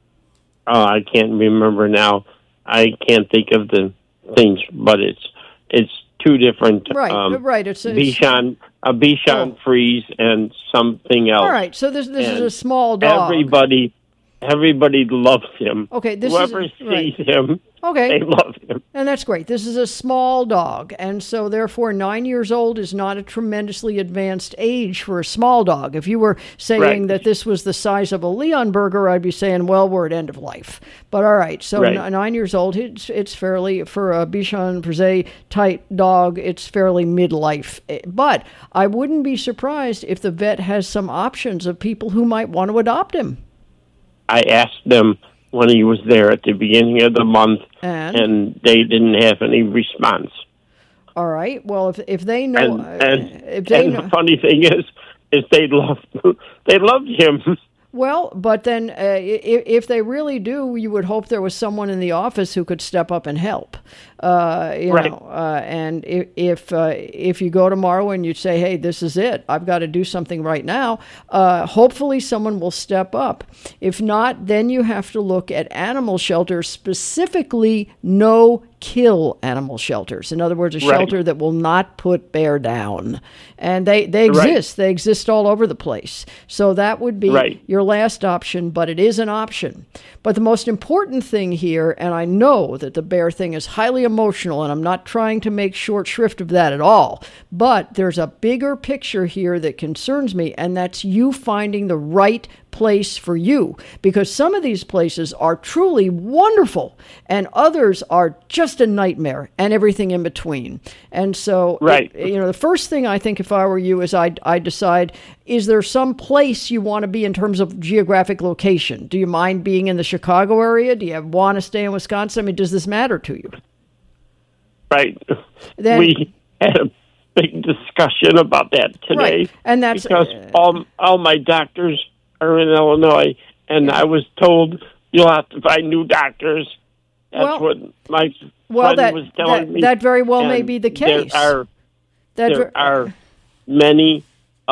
can't remember now. I can't think of the things, but it's two different. Right. Right. It's Bichon Frise and something else. All right. So this is a small dog. Everybody loves him. Okay. Whoever sees him, they love him. And that's great. This is a small dog. And so therefore 9 years old is not a tremendously advanced age for a small dog. If you were saying that this was the size of a Leonberger, I'd be saying, well, we're at end of life. But all right. So 9 years old, it's fairly, for a Bichon Frise type dog, it's fairly midlife. But I wouldn't be surprised if the vet has some options of people who might want to adopt him. I asked them when he was there at the beginning of the month, and they didn't have any response. All right. Well, if they know, the funny thing is they loved him. Well, but then if they really do, you would hope there was someone in the office who could step up and help. And if you go tomorrow and you say, hey, this is it, I've got to do something right now, hopefully someone will step up. If not, then you have to look at animal shelters, specifically no-kill animal shelters. In other words, a shelter that will not put Bear down. And they exist. They exist all over the place. So that would be your last option, but it is an option. But the most important thing here, and I know that the Bear thing is highly emotional, and I'm not trying to make short shrift of that at all, but there's a bigger picture here that concerns me, and that's you finding the right place for you, because some of these places are truly wonderful and others are just a nightmare and everything in between. And so the first thing I think, if I were you, is I decide, is there some place you want to be in terms of geographic location? Do you mind being in the Chicago area? Do you want to stay in Wisconsin? I mean, does this matter to you? Right. Then, we had a big discussion about that today. And that's because all my doctors are in Illinois, and I was told you'll have to find new doctors. That's what my friend was telling me. That very well may be the case. There are many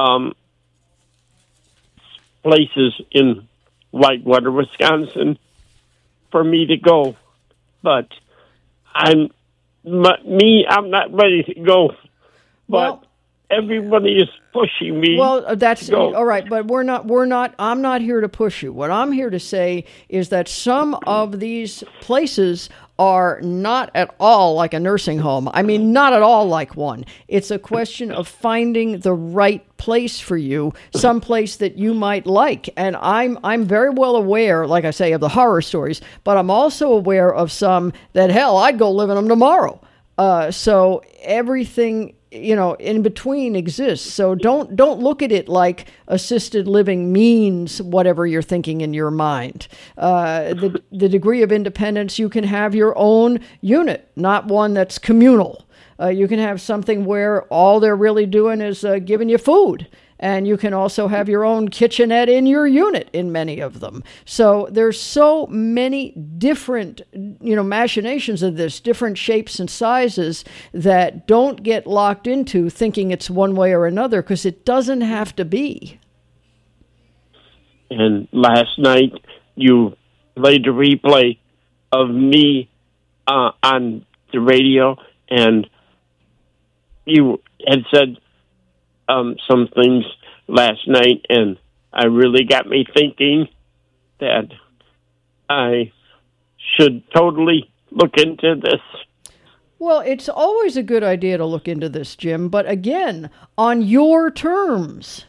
places in Whitewater, Wisconsin, for me to go, but I'm not ready to go. But everybody is pushing me. Well, that's all right, but I'm not here to push you. What I'm here to say is that some of these places are not at all like a nursing home. I mean, not at all like one. It's a question of finding the right place for you, some place that you might like. And I'm very well aware, like I say, of the horror stories, but I'm also aware of some that, hell, I'd go live in them tomorrow. So everything, in between exists. So don't look at it like assisted living means whatever you're thinking in your mind. The degree of independence, you can have your own unit, not one that's communal. You can have something where all they're really doing is giving you food. And you can also have your own kitchenette in your unit in many of them. So there's so many different, machinations of this, different shapes and sizes that don't get locked into thinking it's one way or another, because it doesn't have to be. And last night you played the replay of me on the radio, and you had said some things last night, and I really got me thinking that I should totally look into this. Well, it's always a good idea to look into this, Jim, but again, on your terms.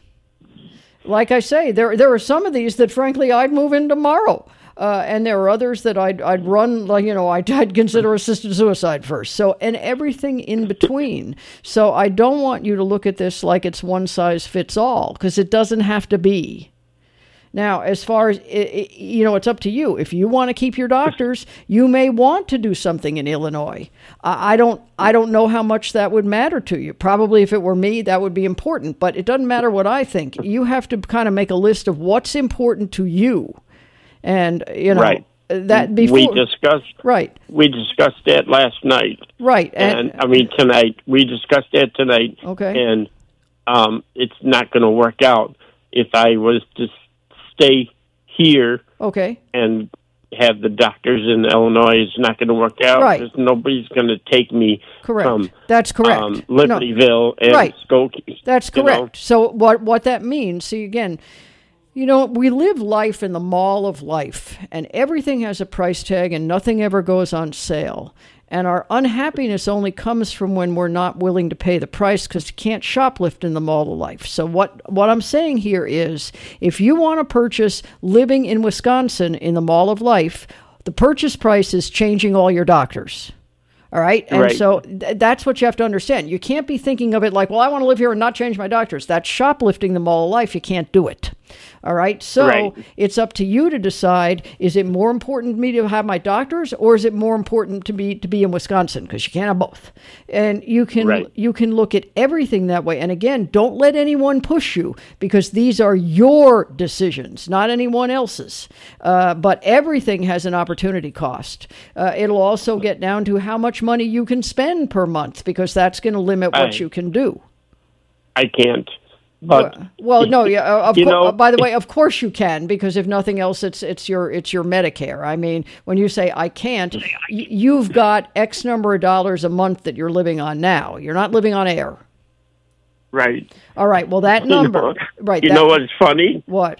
Like I say, there are some of these that, frankly, I'd move in tomorrow. And there are others that I'd run, like, I'd consider assisted suicide first. So, and everything in between. So I don't want you to look at this like it's one size fits all, because it doesn't have to be. Now, as far as, it's up to you. If you want to keep your doctors, you may want to do something in Illinois. I don't know how much that would matter to you. Probably if it were me, that would be important. But it doesn't matter what I think. You have to kind of make a list of what's important to you. And, right. That before we discussed that last night. Right. And tonight. We discussed that tonight. Okay. And it's not going to work out if I was to stay here. Okay. And have the doctors in Illinois. It's not going to work out. Right. Because nobody's going to take me from That's correct. Libertyville and Skokie. That's correct. So what that means, see, again, we live life in the mall of life, and everything has a price tag and nothing ever goes on sale. And our unhappiness only comes from when we're not willing to pay the price, because you can't shoplift in the mall of life. So what I'm saying here is, if you want to purchase living in Wisconsin in the mall of life, the purchase price is changing all your doctors. All right. And so that's what you have to understand. You can't be thinking of it like, well, I want to live here and not change my doctors. That's shoplifting the mall of life. You can't do it. All right. So it's up to you to decide, is it more important to me to have my doctors, or is it more important to be in Wisconsin? Because you can't have both. And you can look at everything that way. And again, don't let anyone push you, because these are your decisions, not anyone else's. But everything has an opportunity cost. It'll also get down to how much money you can spend per month, because that's going to limit what you can do. I can't. But no, yeah. By the way, of course you can, because if nothing else, it's your Medicare. I mean, when you say I can't, you've got X number of dollars a month that you're living on now. You're not living on air. Right. All right. Well, that number. Right. You know what's funny? What?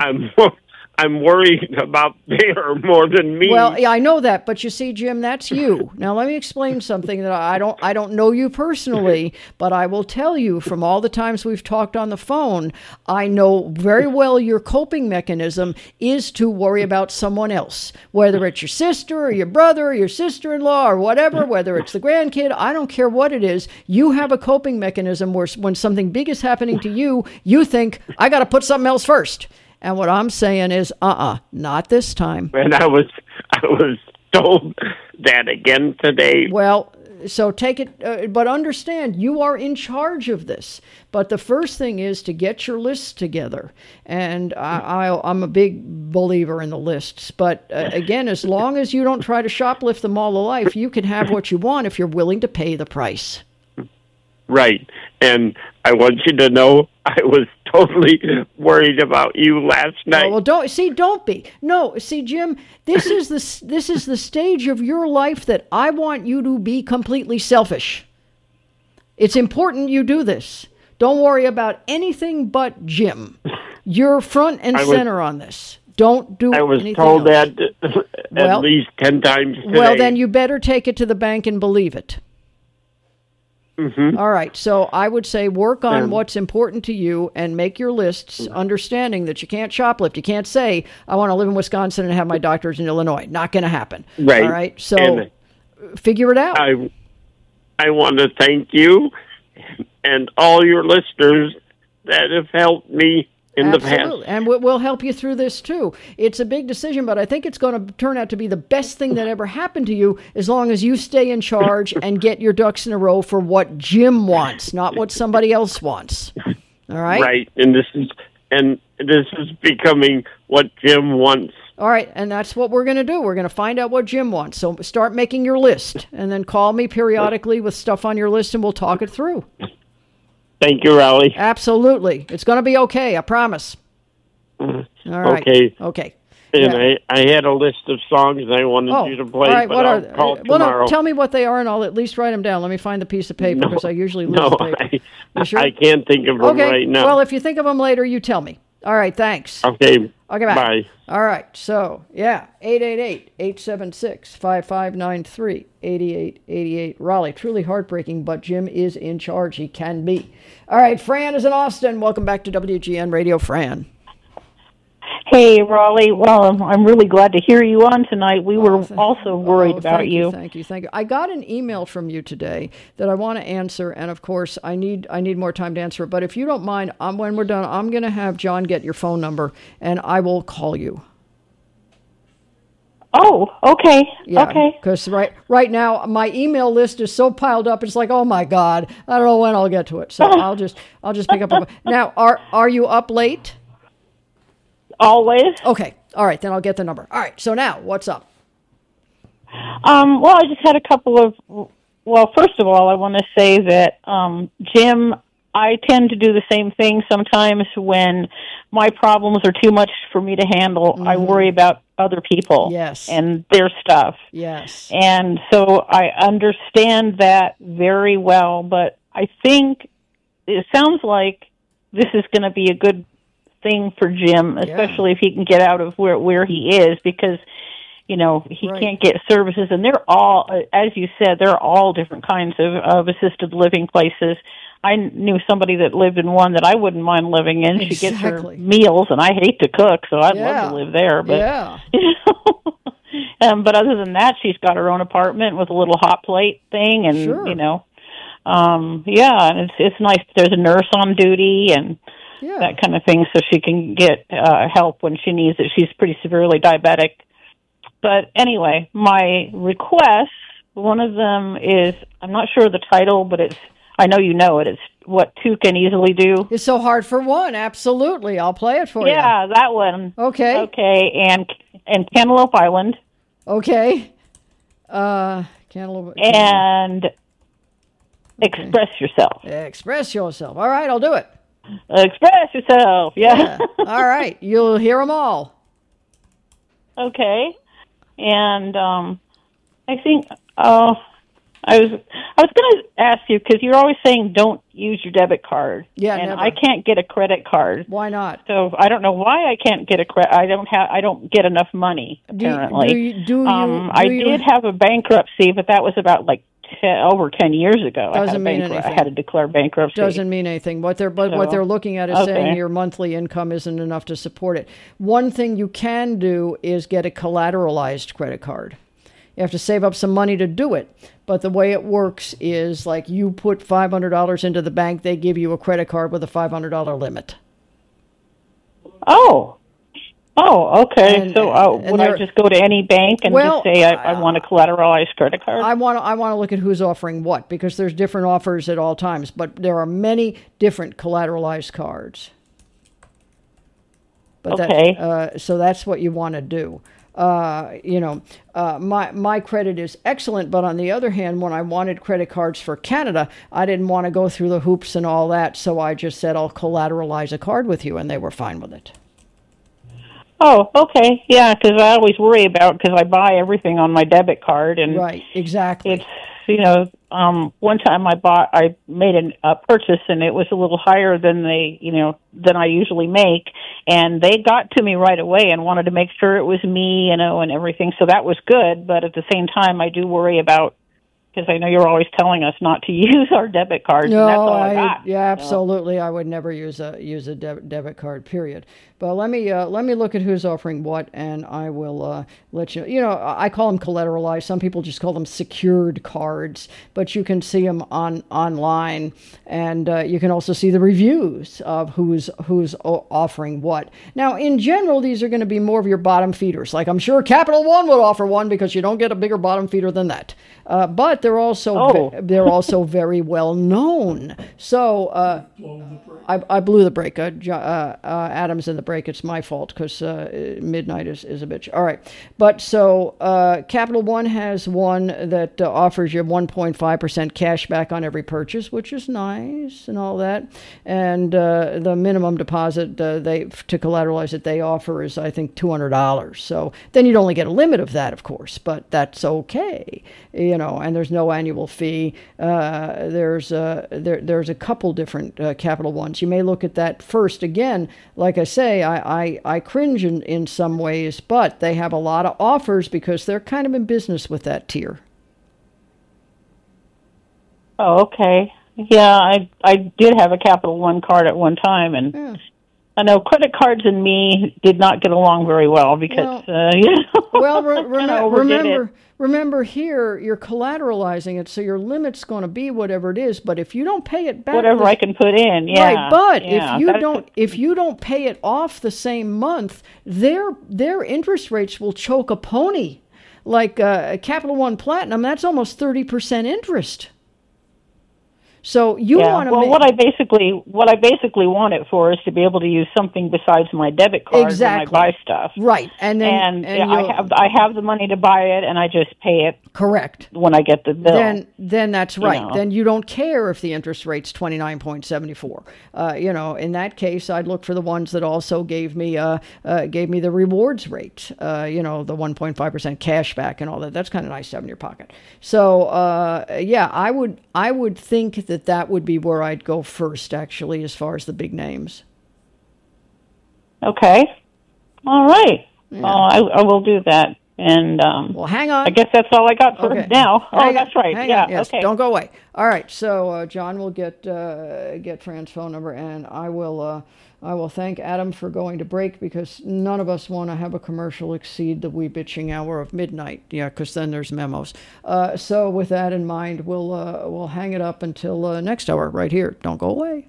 I'm worried about there more than me. Well, yeah, I know that, but you see, Jim, that's you. Now, let me explain something that I don't know you personally, but I will tell you from all the times we've talked on the phone, I know very well your coping mechanism is to worry about someone else, whether it's your sister or your brother or your sister-in-law or whatever, whether it's the grandkid, I don't care what it is. You have a coping mechanism where when something big is happening to you, you think, I got to put something else first. And what I'm saying is, not this time. And I was told that again today. Well, so take it, but understand, you are in charge of this. But the first thing is to get your lists together. And I'm a big believer in the lists. But again, as long as you don't try to shoplift them all of life, you can have what you want if you're willing to pay the price. Right. And I want you to know I was totally worried about you last night. Well, don't be. No, see, Jim, this is the stage of your life that I want you to be completely selfish. It's important you do this. Don't worry about anything but Jim. You're front and center on this. Don't do anything else. I was told that at least 10 times today. Well, then you better take it to the bank and believe it. Mm-hmm. All right. So I would say work on what's important to you and make your lists, understanding that you can't shoplift. You can't say, I want to live in Wisconsin and have my doctors in Illinois. Not going to happen. Right. All right. So figure it out. I want to thank you and all your listeners that have helped me in the past. And we'll help you through this too. It's a big decision, but I think it's going to turn out to be the best thing that ever happened to you, as long as you stay in charge and get your ducks in a row for what Jim wants, not what somebody else wants. All right? Right. And this is becoming what Jim wants. All right, and that's what we're going to do. We're going to find out what Jim wants. So start making your list, and then call me periodically with stuff on your list, and we'll talk it through. Thank you, Raleigh. Absolutely. It's going to be okay, I promise. All right. Okay. And I had a list of songs I wanted you to play, all right. but I'll call tomorrow. No, tell me what they are, and I'll at least write them down. Let me find the piece of paper, because I usually lose the paper. You sure? I can't think of them right now. Well, if you think of them later, you tell me. All right, thanks. Okay, bye. All right, so, 888-876-5593, 8888. Raleigh, truly heartbreaking, but Jim is in charge. He can be. All right, Fran is in Austin. Welcome back to WGN Radio, Fran. Hey, Raleigh. Well, I'm really glad to hear you on tonight. We were also worried about you. Thank you. I got an email from you today that I want to answer, and of course, I need more time to answer it. But if you don't mind, when we're done, I'm going to have John get your phone number, and I will call you. Oh, okay. Yeah, okay. Because right now, my email list is so piled up, it's like, oh my God, I don't know when I'll get to it. So I'll just pick up. Now, are you up late? Always. Okay. All right. Then I'll get the number. All right. So now, what's up? Well, I just had a couple of. Well, first of all, I want to say that Jim, I tend to do the same thing sometimes when my problems are too much for me to handle. Mm-hmm. I worry about other people. Yes. And their stuff. Yes. And so I understand that very well, but I think it sounds like this is going to be a good thing for Jim, especially if he can get out of where he is, because he can't get services, and they're all, as you said, they're all different kinds of assisted living places. I knew somebody that lived in one that I wouldn't mind living in. She gets her meals, and I hate to cook, so I'd love to live there. But but other than that, she's got her own apartment with a little hot plate thing, and and it's nice. There's a nurse on duty and that kind of thing, so she can get help when she needs it. She's pretty severely diabetic. But anyway, my requests, one of them is, I'm not sure of the title, but I know you know it. It's What Two Can Easily Do. It's so hard for one. Absolutely. I'll play it for you. Yeah, that one. Okay. Okay, and Cantaloupe Island. Okay. Cantaloupe. And Express Yourself. Express Yourself. All right, I'll do it. Express Yourself. Yeah. All right. You'll hear them all. Okay. And I think I was going to ask you, because you're always saying don't use your debit card. Yeah, and never. I can't get a credit card. Why not? So I don't know why I can't get a credit. I don't get enough money, apparently. I did have a bankruptcy, but that was about over 10 years ago. Doesn't mean anything. I had to declare bankruptcy. Doesn't mean anything. What they're looking at is saying your monthly income isn't enough to support it. One thing you can do is get a collateralized credit card. You have to save up some money to do it. But the way it works is like you put $500 into the bank, they give you a credit card with a $500 limit. Oh, okay. So would I just go to any bank and just say I want a collateralized credit card? I want to look at who's offering what, because there's different offers at all times. But there are many different collateralized cards. But so that's what you want to do. My credit is excellent, but on the other hand, when I wanted credit cards for Canada, I didn't want to go through the hoops and all that. So I just said, I'll collateralize a card with you, and they were fine with it. Oh, okay. Yeah, because I always worry because I buy everything on my debit card. And right, exactly. It's, one time I made a purchase, and it was a little higher than than I usually make. And they got to me right away and wanted to make sure it was me, and everything. So that was good. But at the same time, I do worry about, because I know you're always telling us not to use our debit cards. No, and that's all I got. Yeah, absolutely. I would never use a debit card. Period. But let me look at who's offering what, and I will let you know. You know, I call them collateralized. Some people just call them secured cards, but you can see them online, and you can also see the reviews of who's offering what. Now, in general, these are going to be more of your bottom feeders. Like I'm sure Capital One would offer one because you don't get a bigger bottom feeder than that. But they're also they're also very well known. So I blew the brake. Adam's in the brake. It's my fault because midnight is a bitch. All right, but so Capital One has one that offers you 1.5% cash back on every purchase, which is nice and all that. And the minimum deposit to collateralize that they offer is I think $200. So then you'd only get a limit of that, of course, but that's okay. You know, and there's no annual fee. There's a couple different Capital Ones. You may look at that first. Again, like I say, I cringe in some ways, but they have a lot of offers because they're kind of in business with that tier. Oh, okay. Yeah, I did have a Capital One card at one time, and I know credit cards and me did not get along very well because, Well, remember here, you're collateralizing it, so your limit's going to be whatever it is. But if you don't pay it back, whatever I can put in, right. But if you don't pay it off the same month, their interest rates will choke a pony. Like Capital One Platinum, that's almost 30% interest. So want to what I basically want it for is to be able to use something besides my debit card when I buy stuff. Right, and then I have the money to buy it, and I just pay it. Correct. When I get the bill. Then that's right. Then you don't care if the interest rate's 29.74. In that case, I'd look for the ones that also gave me the rewards rate. The 1.5% cash back and all that. That's kind of nice to have in your pocket. So I would think that would be where I'd go first, actually, as far as the big names. Okay. All right. Yeah. I will do that. And well, hang on. I guess that's all I got for now. That's right. Hang on. Yes. Okay. Don't go away. All right. So John will get Fran's phone number, and I will thank Adam for going to break because none of us want to have a commercial exceed the wee bitching hour of midnight. Yeah, because then there's memos. So with that in mind, we'll hang it up until next hour right here. Don't go away.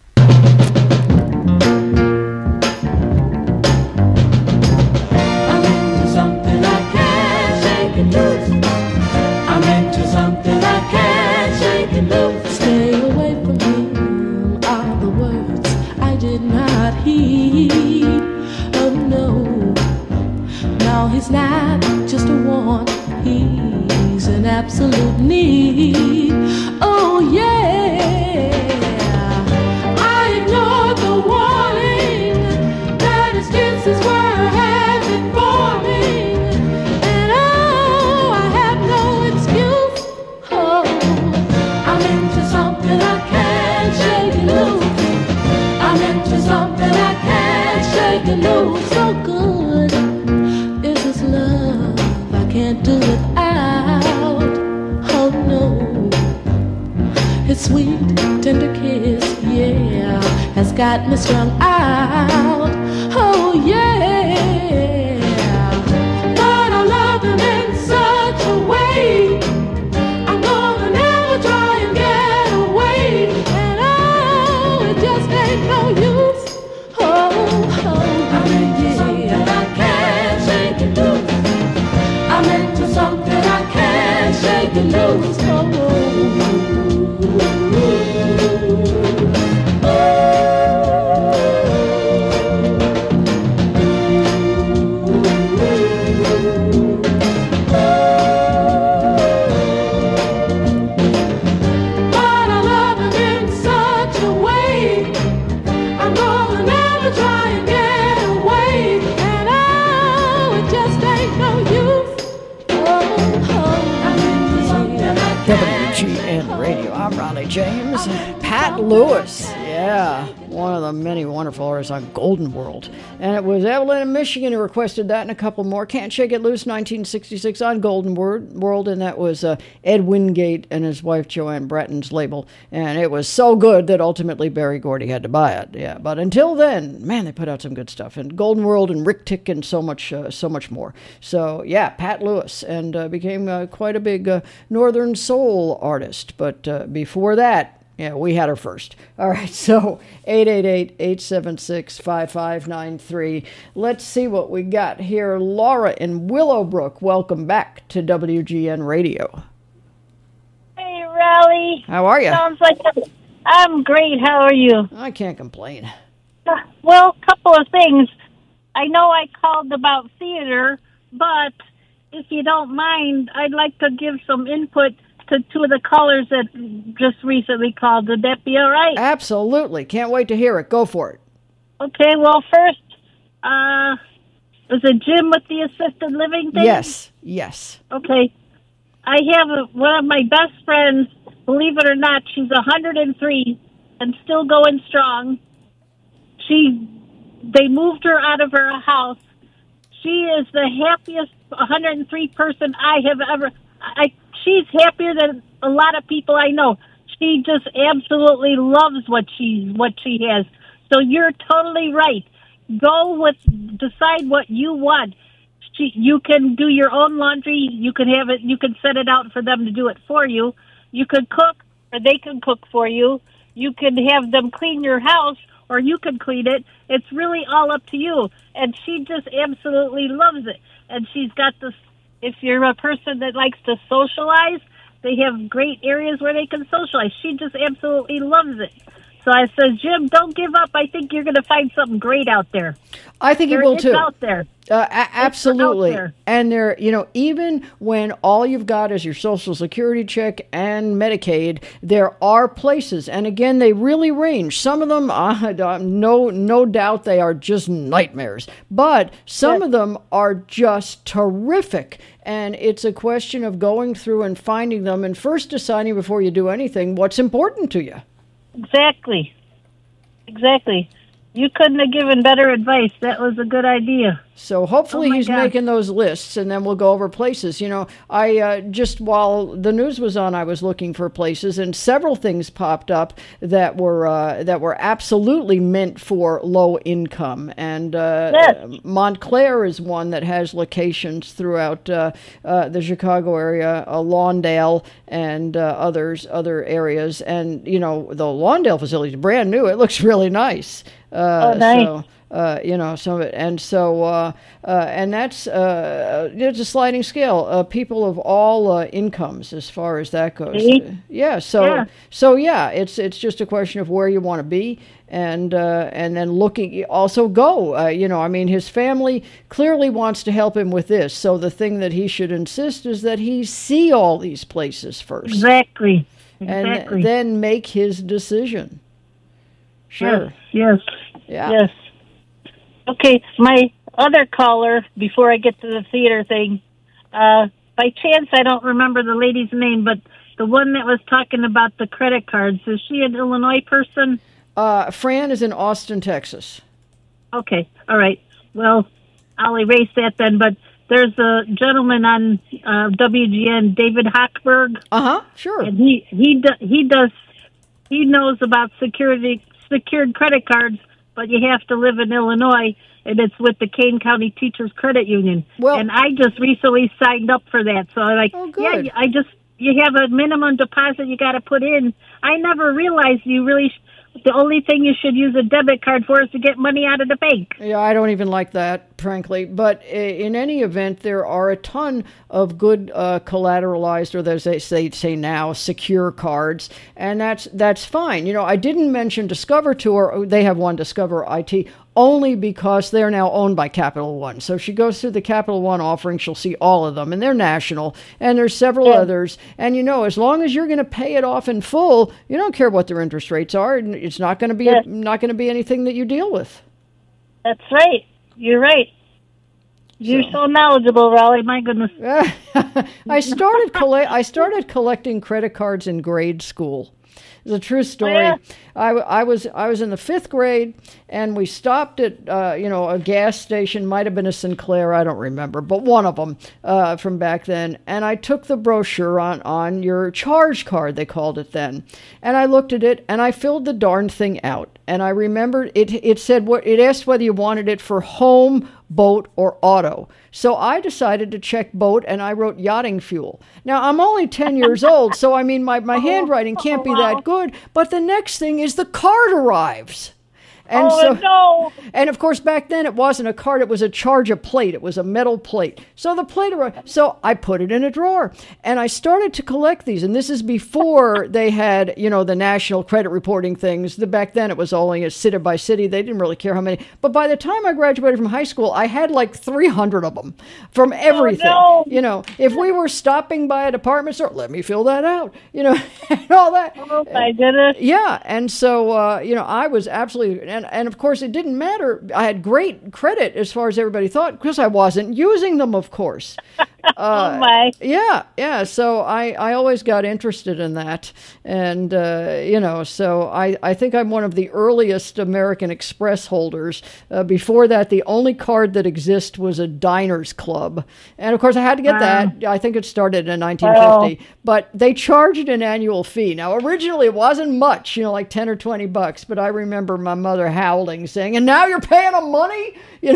I'm into something I can't shake and lose. Stay away from him are the words I did not heed. Oh no, now he's not just a want, he's an absolute need. Oh yeah, I ignored the warning that his kisses were heaven for me. So good is this love, I can't do without. Oh no, his sweet tender kiss, yeah, has got me strung out. Oh yeah, but I love him in such a way, I'm gonna never try and get away. And oh, it just ain't no use. Something I can't shake and lose. But I love him in such a way, I'm gonna never try and get away. And oh, it just ain't no use. WGN Radio. I'm Ronnie James. Pat Lewis. Yeah. Yeah, one of the many wonderful artists on Golden World. And it was Evelyn in Michigan who requested that and a couple more. Can't Shake It Loose, 1966 on Golden World, and that was Ed Wingate and his wife Joanne Bratton's label. And it was so good that ultimately Berry Gordy had to buy it. Yeah, but until then, man, they put out some good stuff. And Golden World and Rick Tick and so much more. So, yeah, Pat Lewis, and became quite a big Northern soul artist. But before that, yeah, we had her first. All right, so 888-876-5593. Let's see what we got here. Laura in Willowbrook, welcome back to WGN Radio. Hey, Raleigh. How are you? Sounds like I'm great. How are you? I can't complain. Well, a couple of things. I know I called about theater, but if you don't mind, I'd like to give some input to two of the callers that just recently called. Would that be all right? Absolutely. Can't wait to hear it. Go for it. Okay, well, first, was it Jim with the assisted living thing? Yes. Okay. I have one of my best friends, believe it or not, she's 103 and still going strong. They moved her out of her house. She is the happiest 103 person I have ever... She's happier than a lot of people I know. She just absolutely loves what she has. So you're totally right. Decide what you want. You can do your own laundry. You can have it. You can set it out for them to do it for you. You could cook, or they can cook for you. You can have them clean your house, or you can clean it. It's really all up to you. And she just absolutely loves it. And she's got this. If you're a person that likes to socialize, they have great areas where they can socialize. She just absolutely loves it. So I said, Jim, don't give up. I think you're going to find something great out there. I think you will too. It's out there. Absolutely. It's out there. And there, even when all you've got is your Social Security check and Medicaid, there are places. And again, they really range. Some of them, no doubt, they are just nightmares. But some of them are just terrific. And it's a question of going through and finding them and first deciding before you do anything what's important to you. Exactly. You couldn't have given better advice. That was a good idea. So hopefully he's making those lists, and then we'll go over places. I just while the news was on, I was looking for places, and several things popped up that were absolutely meant for low income. And Montclair is one that has locations throughout the Chicago area, Lawndale, and other areas. And the Lawndale facility is brand new. It looks really nice. Nice. Some of it, and that's it's a sliding scale. People of all incomes, as far as that goes. It's just a question of where you want to be, and then looking. Also, his family clearly wants to help him with this. So the thing that he should insist is that he see all these places first. Exactly. And then make his decision. Sure. Yes. Yeah. Yes. Okay, my other caller, before I get to the theater thing, by chance I don't remember the lady's name, but the one that was talking about the credit cards, is she an Illinois person? Fran is in Austin, Texas. Okay, all right. Well, I'll erase that then, but there's a gentleman on WGN, David Hochberg. Sure. And he knows about secured credit cards, but you have to live in Illinois, and it's with the Kane County Teachers Credit Union. Well, and I just recently signed up for that. So you have a minimum deposit you got to put in. I never realized the only thing you should use a debit card for is to get money out of the bank. Yeah, I don't even like that, frankly. But in any event, there are a ton of good collateralized, or as they say now, secure cards, and that's fine. I didn't mention Discover Tour. They have one, Discover IT, only because they're now owned by Capital One. So if she goes through the Capital One offering, she'll see all of them, and they're national, and there's several others. And as long as you're going to pay it off in full, you don't care what their interest rates are, and it's not going to be not going to be anything that you deal with. That's right. You're right. You're so knowledgeable, Raleigh. My goodness. I started collecting credit cards in grade school. It's a true story. Yeah. I was in the 5th grade, and we stopped at a gas station. Might have been a Sinclair, I don't remember, but one of them from back then. And I took the brochure on your charge card, they called it then, and I looked at it, and I filled the darn thing out. And I remembered it said it asked whether you wanted it for home, boat, or auto. So I decided to check boat, and I wrote yachting fuel. Now, I'm only 10 years old, so I mean, my handwriting can't be that good. But the next thing is the card arrives. And no. And of course, back then it wasn't a card, it was a charge of plate. It was a metal plate. So the plate arrived. So I put it in a drawer, and I started to collect these. And this is before they had, the national credit reporting things. Back then it was only a city by city. They didn't really care how many. But by the time I graduated from high school, I had like 300 of them from everything. Oh, no. If we were stopping by a department store, let me fill that out, and all that. Oh, my goodness. Yeah. And so, I was absolutely, and of course it didn't matter. I had great credit as far as everybody thought, because I wasn't using them, of course. Oh, my. Yeah. So I always got interested in that. And, so I think I'm one of the earliest American Express holders. Before that, the only card that exists was a Diners Club. And of course I had to get that. I think it started in 1950, but they charged an annual fee. Now, originally it wasn't much, like 10 or 20 bucks, but I remember my mother howling, saying, "And now you're paying them money?"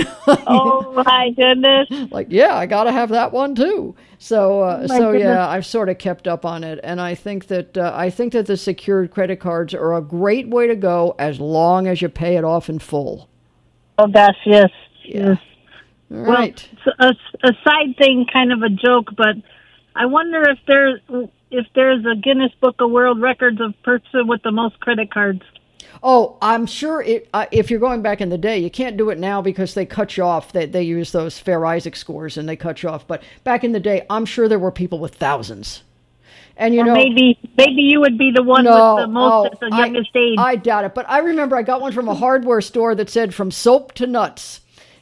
Oh, my goodness. Like, yeah, I got to have that one too. So, yeah, I've sort of kept up on it, and I think that the secured credit cards are a great way to go as long as you pay it off in full. Oh gosh, yes. Yeah. All right. Well, a side thing, kind of a joke, but I wonder if there's a Guinness Book of World Records of person with the most credit cards. Oh, I'm sure if you're going back in the day, you can't do it now because they cut you off. They use those Fair Isaac scores and they cut you off. But back in the day, I'm sure there were people with thousands. And maybe you would be the one with the most at the youngest age. I doubt it. But I remember I got one from a hardware store that said from soap to nuts.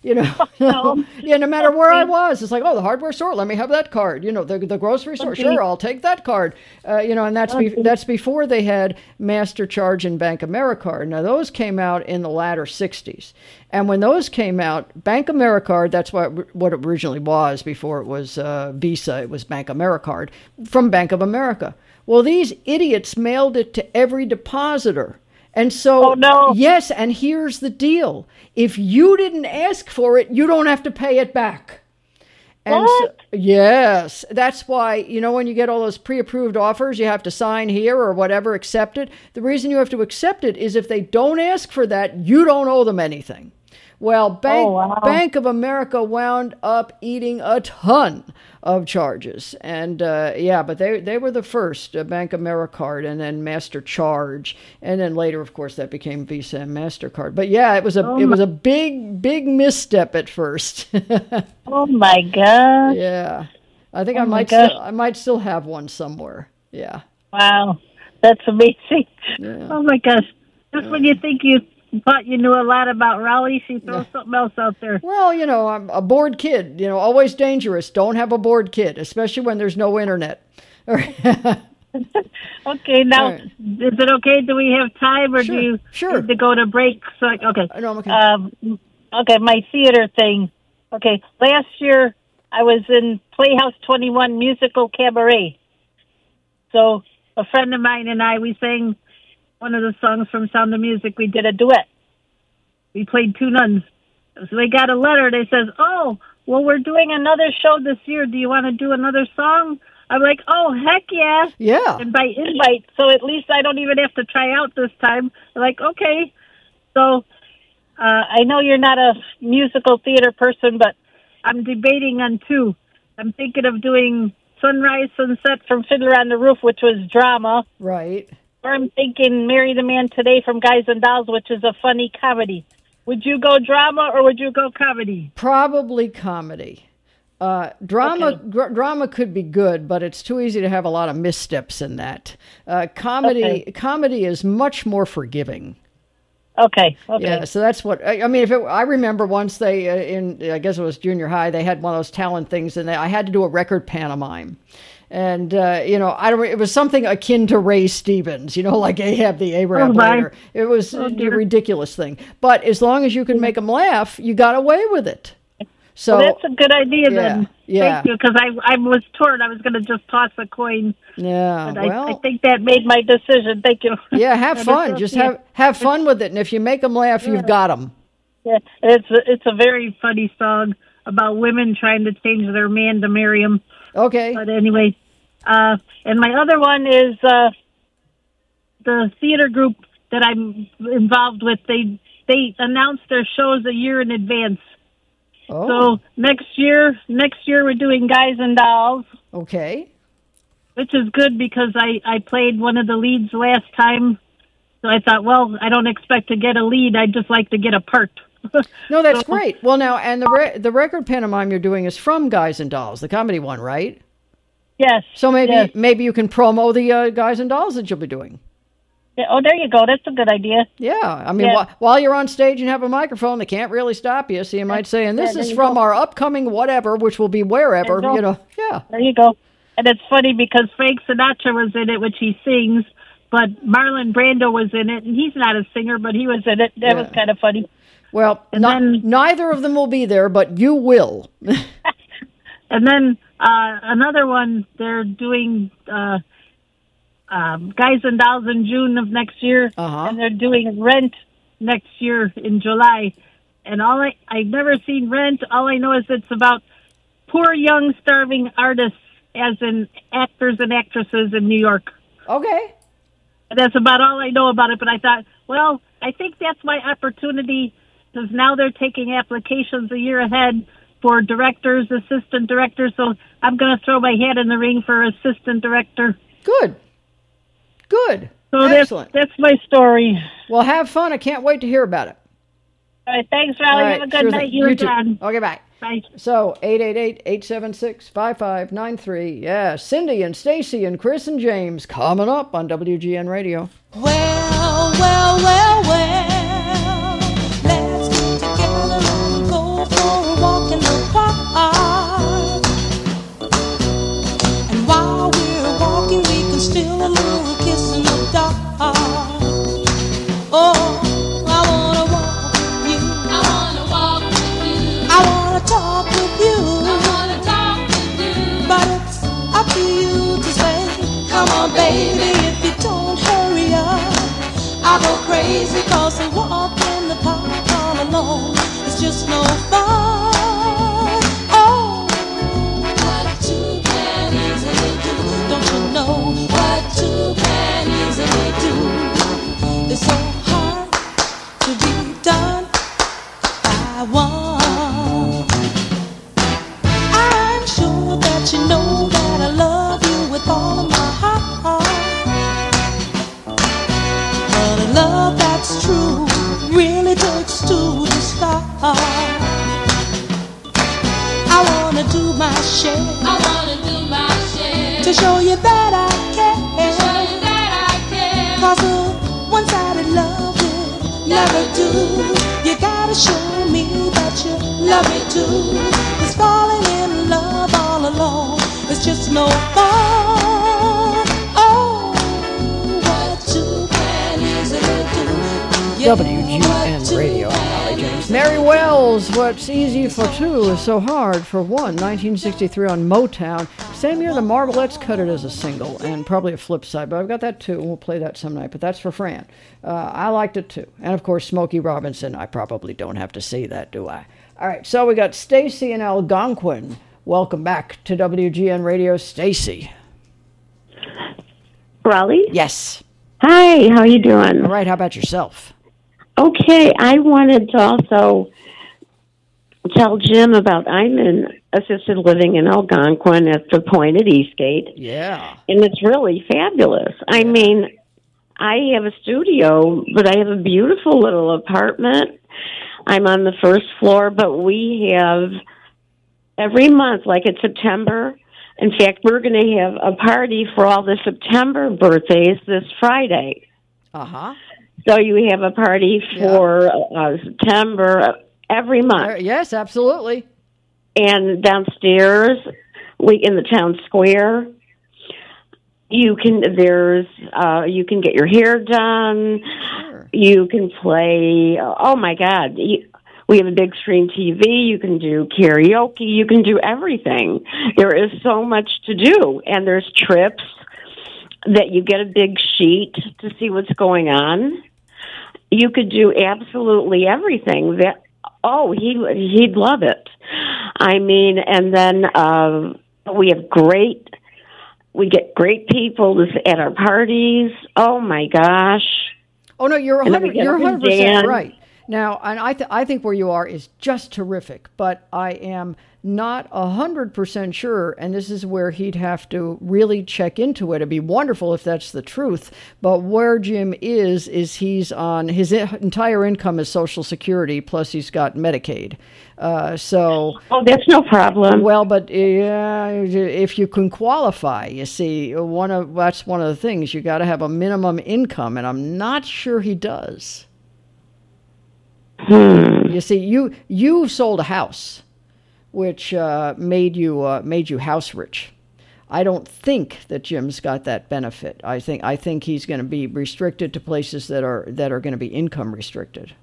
No matter where I was, it's like, the hardware store, let me have that card. The grocery store, sure, I'll take that card. And that's before they had MasterCharge and Bank AmeriCard. Now, those came out in the latter 60s. And when those came out, Bank AmeriCard, that's what it originally was before it was Visa, it was Bank AmeriCard, from Bank of America. Well, these idiots mailed it to every depositor. And so, yes, and here's the deal. If you didn't ask for it, you don't have to pay it back. And what? Yes, that's why, when you get all those pre-approved offers, you have to sign here or whatever, accept it. The reason you have to accept it is if they don't ask for that, you don't owe them anything. Well, Bank of America wound up eating a ton of charges. And, but they were the first, Bank AmeriCard and then MasterCharge. And then later, of course, that became Visa and MasterCard. But, yeah, it was a big, big misstep at first. Oh, my God. Yeah. I think I might still have one somewhere. Yeah. Wow. That's amazing. Yeah. Oh, my gosh. Just when you think you thought you knew a lot about Raleigh, she throws something else out there. Well, I'm a bored kid, always dangerous. Don't have a bored kid, especially when there's no internet. Okay, now, right. Is it okay? Do we have time, or do you need to go to break? Okay. No, I'm okay. Okay, my theater thing. Okay, last year I was in Playhouse 21 musical cabaret. So a friend of mine and I, we sang one of the songs from Sound of Music. We did a duet. We played two nuns. So they got a letter. They says, "Oh, well, we're doing another show this year. Do you want to do another song?" I'm like, "Oh, heck yeah." Yeah. And by invite, so at least I don't even have to try out this time. They're like, okay. So I know you're not a musical theater person, but I'm debating on two. I'm thinking of doing Sunrise, Sunset from Fiddler on the Roof, which was drama. Right. Or I'm thinking Marry the Man Today from Guys and Dolls, which is a funny comedy. Would you go drama or would you go comedy? Probably comedy. Drama could be good, but it's too easy to have a lot of missteps in that. Comedy is much more forgiving. Okay. Yeah, so that's what I mean. I remember once I guess it was junior high, they had one of those talent things, and I had to do a record pantomime. And, it was something akin to Ray Stevens, like Ahab the Arab later. It was a ridiculous thing. But as long as you can make them laugh, you got away with it. So well, that's a good idea then. Yeah. Thank you, because I was torn. I was going to just toss a coin. Yeah, but I think that made my decision. Thank you. Yeah, have fun. Just have fun with it. And if you make them laugh, you've got them. Yeah, it's a very funny song about women trying to change their man to marry him. Okay. But anyway, and my other one is the theater group that I'm involved with. They announce their shows a year in advance. Oh. So next year we're doing Guys and Dolls. Okay. Which is good because I played one of the leads last time. So I thought, well, I don't expect to get a lead. I'd just like to get a part. No, that's great. Well, now, and the record pantomime you're doing is from Guys and Dolls, the comedy one, right? Yes. So maybe you can promo the Guys and Dolls that you'll be doing. Yeah, oh, there you go. That's a good idea. Yeah. I mean, while you're on stage and have a microphone, they can't really stop you. So you might say, and this is from our upcoming whatever, which will be wherever, Yeah. There you go. And it's funny because Frank Sinatra was in it, which he sings, but Marlon Brando was in it, and he's not a singer, but he was in it. That was kind of funny. Well, neither of them will be there, but you will. And then another one, they're doing Guys and Dolls in June of next year, and they're doing Rent next year in July. And I've never seen Rent. All I know is it's about poor, young, starving artists, as in actors and actresses in New York. Okay. And that's about all I know about it. But I thought, well, I think that's my opportunity, because now they're taking applications a year ahead for directors, assistant directors. So I'm going to throw my hat in the ring for assistant director. Good. So excellent. That's my story. Well, have fun. I can't wait to hear about it. All right. Thanks, Riley. Have a good night. You and John. Okay, bye. Bye. So, 888-876-5593. Yeah, Cindy and Stacy and Chris and James coming up on WGN Radio. Well. Let's get together and go for a walk in the park. And while we're walking, we can steal a little kiss in the dark. Oh, I wanna walk with you. I wanna talk with you. But it's up to you to say, come on, baby, if you don't hurry up, I'll go crazy, 'cause a walk in the park all alone is just no fun. Oh, what two can easily do. Don't you know what two can easily do? It's so hard to be done by one. I'm sure that you know that I love you with all of my heart. But a love that's true really takes two to start. I wanna do my share. To show you that I care. 'Cause a one-sided love will never do. You gotta show me that you love me too. 'Cause falling in love all alone is just no fun. Oh, what two can easily do. WGN Radio. I'm Holly James. Mary Wells, What's Easy for Two is So Hard for One, 1963 on Motown. Same year the Marvelettes cut it as a single, and probably a flip side, but I've got that too, and we'll play that some night, but that's for Fran. I liked it too. And of course, Smokey Robinson. I probably don't have to say that, do I? All right, so we got Stacy in Algonquin. Welcome back to WGN Radio, Stacy. Raleigh? Yes. Hi, how you doing? All right, how about yourself? Okay, I wanted to also tell Jim about, I'm in assisted living in Algonquin at the Point at Eastgate. Yeah. And it's really fabulous. I mean, I have a studio, but I have a beautiful little apartment. I'm on the first floor, but we have every month, like in September. In fact, we're going to have a party for all the September birthdays this Friday. Uh-huh. So you have a party for September every month. Yes, absolutely. And downstairs, in the town square, you can you can get your hair done. Sure. You can play. Oh my God. We have a big screen TV. You can do karaoke. You can do everything. There is so much to do. And there's trips that you get a big sheet to see what's going on. You could do absolutely everything. He'd love it. I mean, and then we get great people at our parties. Oh my gosh. Oh no, you're 100% right. Now, and I think where you are is just terrific, but I am not 100% sure, and this is where he'd have to really check into it. It'd be wonderful if that's the truth, but where Jim is he's on, his entire income is Social Security, plus he's got Medicaid. Oh, that's no problem. Well, but if you can qualify, you see, that's one of the things. You got to have a minimum income, and I'm not sure he does. You see, you sold a house, which made you house rich. I don't think that Jim's got that benefit. I think he's going to be restricted to places that are going to be income restricted.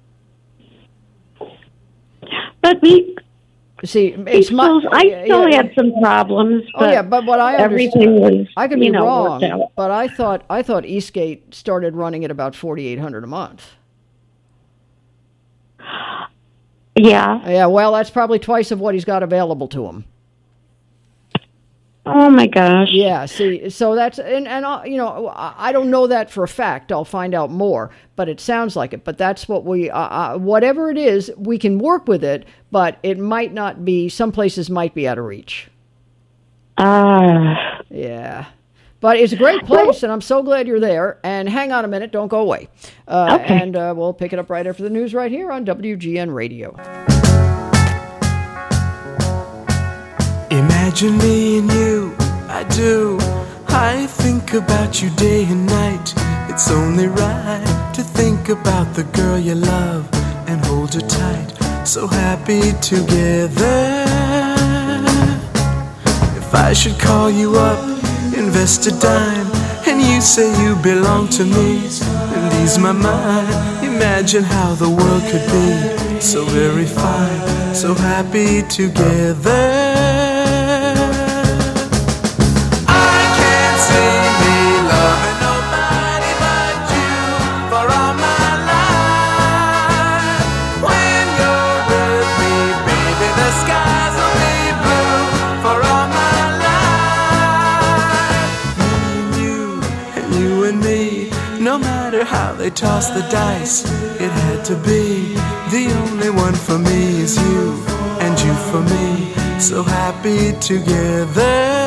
But I still had some problems. But what I everything understand, was, I could be wrong, but I thought Eastgate started running at about $4,800 a month. Yeah. Yeah, well, that's probably twice of what he's got available to him. Oh, my gosh. Yeah, see, so that's, and I don't know that for a fact. I'll find out more, but it sounds like it. But that's what whatever it is, we can work with it, but it might not be, some places might be out of reach. Yeah. But it's a great place, and I'm so glad you're there. And hang on a minute, don't go away. Okay. And we'll pick it up right after the news right here on WGN Radio. Imagine me and you, I do. I think about you day and night. It's only right to think about the girl you love and hold her tight. So happy together. If I should call you up, invest a dime, and you say you belong to me and ease my mind. Imagine how the world could be so very fine, so happy together. I can't see me loving nobody but you for all my life. When you're with me, baby, the skies will be blue for all my life. You and me, no matter how they toss the dice, it had to be. The only one for me is you, and you for me, so happy together.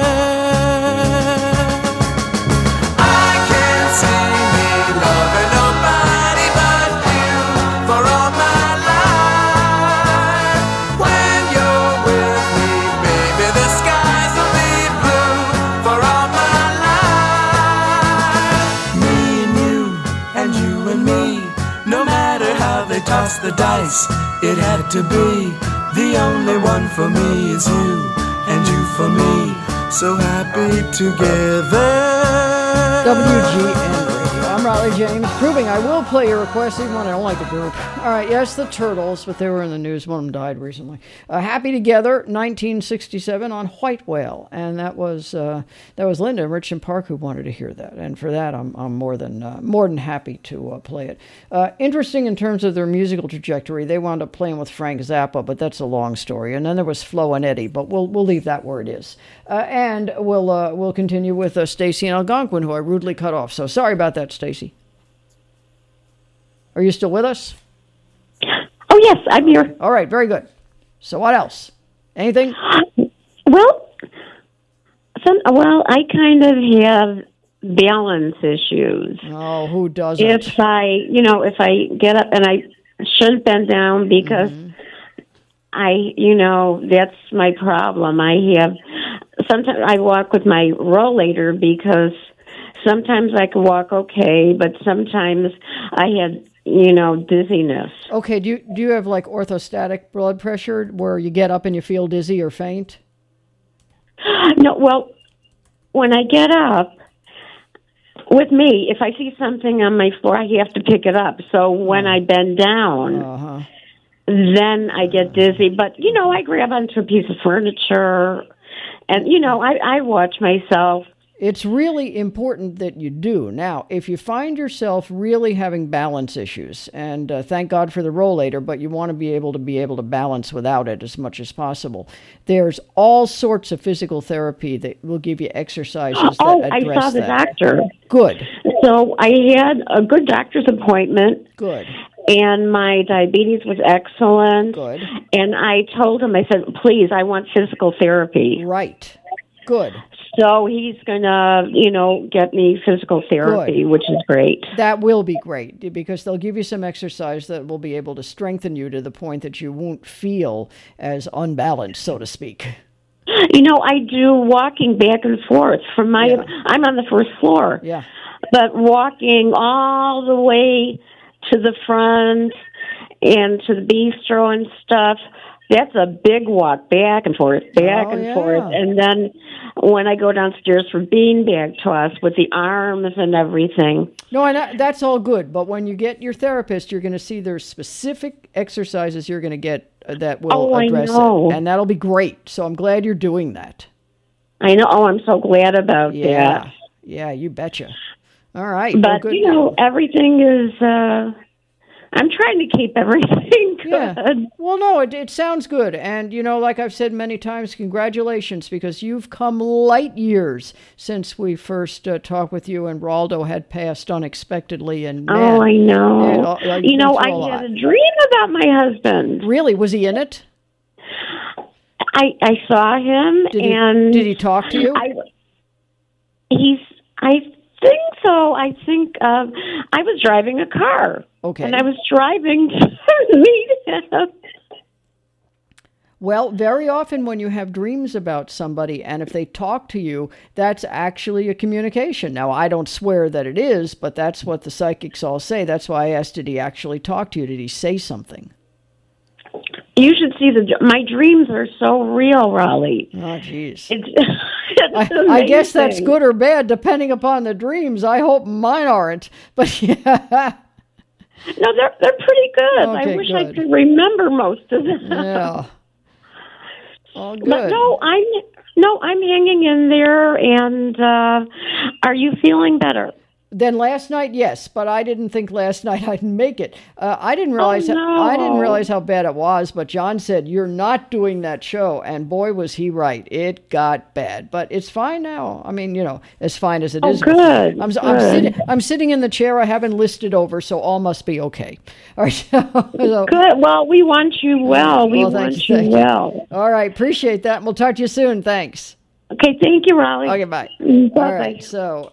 I can't see me loving nobody but you for all my life. When you're with me, baby, the skies will be blue for all my life. Me and you and me, no matter how they toss the dice, it had to be. The only one for me is you, and you for me, so happy together. WGN Radio. I'm Raleigh James, proving I will play your request even when I don't like the group. All right, yes, the Turtles, but they were in the news. One of them died recently. Happy Together, 1967 on White Whale, and that was Linda in Richmond Park who wanted to hear that, and for that I'm more than happy to play it. Interesting in terms of their musical trajectory. They wound up playing with Frank Zappa, but that's a long story. And then there was Flo and Eddie, but we'll leave that where it is. And we'll continue with Stacey and Algonquin, who I rudely cut off. So sorry about that, Stacey. Are you still with us? Oh, yes, I'm here. All right, very good. So what else? Anything? Well, I kind of have balance issues. Oh, who doesn't? If I get up, and I shouldn't bend down because that's my problem. Sometimes I walk with my rollator because sometimes I can walk okay, but sometimes I have, dizziness. Okay, do you have like orthostatic blood pressure where you get up and you feel dizzy or faint? No, well, when I get up, with me, if I see something on my floor, I have to pick it up. So when I bend down, then I get dizzy. But, I grab onto a piece of furniture, and, I watch myself. It's really important that you do. Now, if you find yourself really having balance issues, and thank God for the rollator, but you want to be able to balance without it as much as possible, there's all sorts of physical therapy that will give you exercises that address that. I saw the doctor. Good. So I had a good doctor's appointment. Good. And my diabetes was excellent. Good. And I told him, I said, please, I want physical therapy. Right. Good. So he's going to, get me physical therapy, which is great. That will be great because they'll give you some exercise that will be able to strengthen you to the point that you won't feel as unbalanced, so to speak. I do walking back and forth from I'm on the first floor. Yeah. But walking all the way to the front and to the bistro and stuff, that's a big walk back and forth, forth. And then when I go downstairs for beanbag toss with the arms and everything. No, and that's all good. But when you get your therapist, you're going to see there's specific exercises you're going to get that will address it. And that'll be great. So I'm glad you're doing that. I know. Oh, I'm so glad about that. Yeah, you betcha. All right. But, everything is... I'm trying to keep everything good. Yeah. Well, no, it sounds good. And, like I've said many times, congratulations, because you've come light years since we first talked with you and Raldo had passed unexpectedly. And I know. I had a dream about my husband. Really? Was he in it? I saw him. Did he talk to you? I think so. I think I was driving a car. Okay. And I was driving to meet him. Well, very often when you have dreams about somebody, and if they talk to you, that's actually a communication. Now, I don't swear that it is, but that's what the psychics all say. That's why I asked, did he actually talk to you? Did he say something? You should see my dreams are so real, Raleigh. Oh, jeez. I guess that's good or bad, depending upon the dreams. I hope mine aren't, but yeah. No, they're pretty good. Okay, I wish I could remember most of them. Yeah. All good. But I'm hanging in there. And are you feeling better? Then last night, yes, but I didn't think last night I'd make it. I didn't realize how bad it was. But John said you're not doing that show, and boy was he right. It got bad, but it's fine now. I mean, as fine as it is. Good. I'm sitting in the chair. I haven't listed over, so all must be okay. All right. Good. Well, we want you well. We want you well. All right. Appreciate that. We'll talk to you soon. Thanks. Okay, thank you, Raleigh. Okay, bye. Bye-bye. All right, so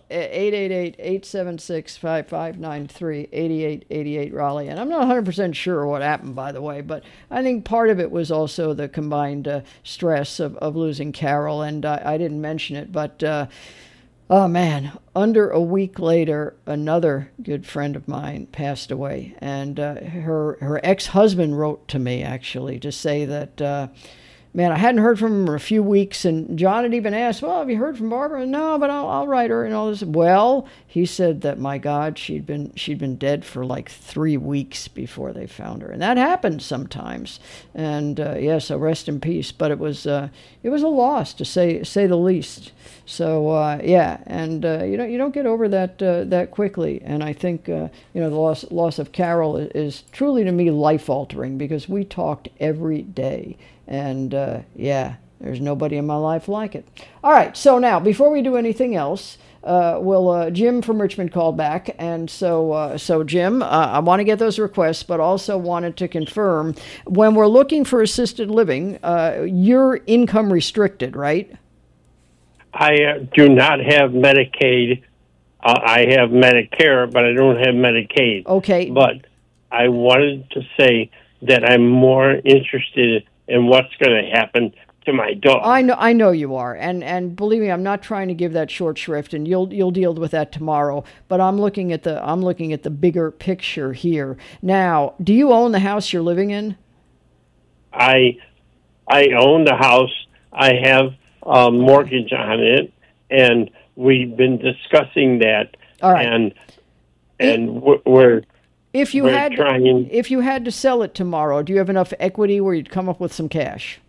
888-876-5593, 8888 Raleigh. And I'm not 100% sure what happened, by the way, but I think part of it was also the combined stress of losing Carol, and I didn't mention it, but oh man, under a week later, another good friend of mine passed away, and her ex-husband wrote to me, actually, to say that... man, I hadn't heard from him in a few weeks, and John had even asked, well, have you heard from Barbara? No, but I'll write her and all this. Well, he said that, my God, she'd been dead for like 3 weeks before they found her. And that happens sometimes. And, so rest in peace. But it was a loss, to say the least. So, and you don't get over that you And I think, the loss of Carol is truly, to me, life-altering, because we talked every day. And, there's nobody in my life like it. All right, so now, before we do anything else, Jim from Richmond called back. And so Jim, I want to get those requests, but also wanted to confirm, when we're looking for assisted living, you're income restricted, right? I do not have Medicaid. I have Medicare, but I don't have Medicaid. Okay. But I wanted to say that I'm more interested in what's going to happen to my dog. I know you are, and believe me, I'm not trying to give that short shrift, and you'll deal with that tomorrow. But I'm looking at the bigger picture here. Now, do you own the house you're living in? I own the house. I have a mortgage on it, and we've been discussing that All right. And we're if you had to sell it tomorrow, do you have enough equity where you'd come up with some cash?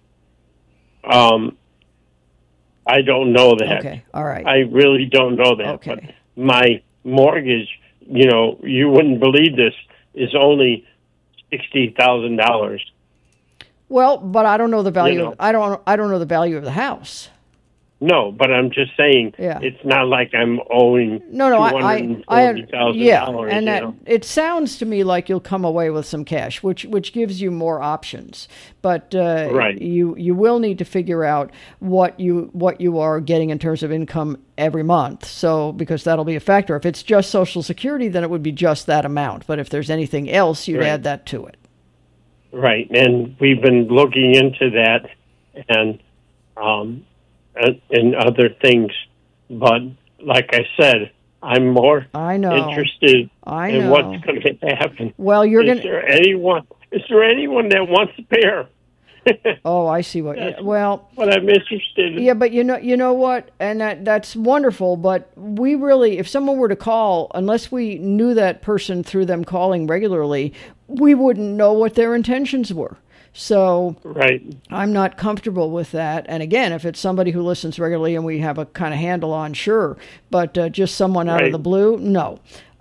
I don't know that. Okay, all right. I really don't know that. Okay. But my mortgage, you wouldn't believe this, is only $60,000. Well, but I don't know the value. I don't know the value of the house. No, but I'm just saying, it's not like I'm owing $240,000. And that it sounds to me like you'll come away with some cash, which gives you more options. But you will need to figure out what you are getting in terms of income every month. So because that'll be a factor. If it's just Social Security, then it would be just that amount. But if there's anything else, you'd add that to it. Right, and we've been looking into that, and other things, but like I said, I'm more interested in what's going to happen. Well, Is there anyone that wants a pair? Oh, I see what. Well, what I'm interested in. Yeah, but you know what, and that's wonderful. But we really, if someone were to call, unless we knew that person through them calling regularly, we wouldn't know what their intentions were. So I'm not comfortable with that. And again, if it's somebody who listens regularly and we have a kind of handle on, sure. But just someone out of the blue, no.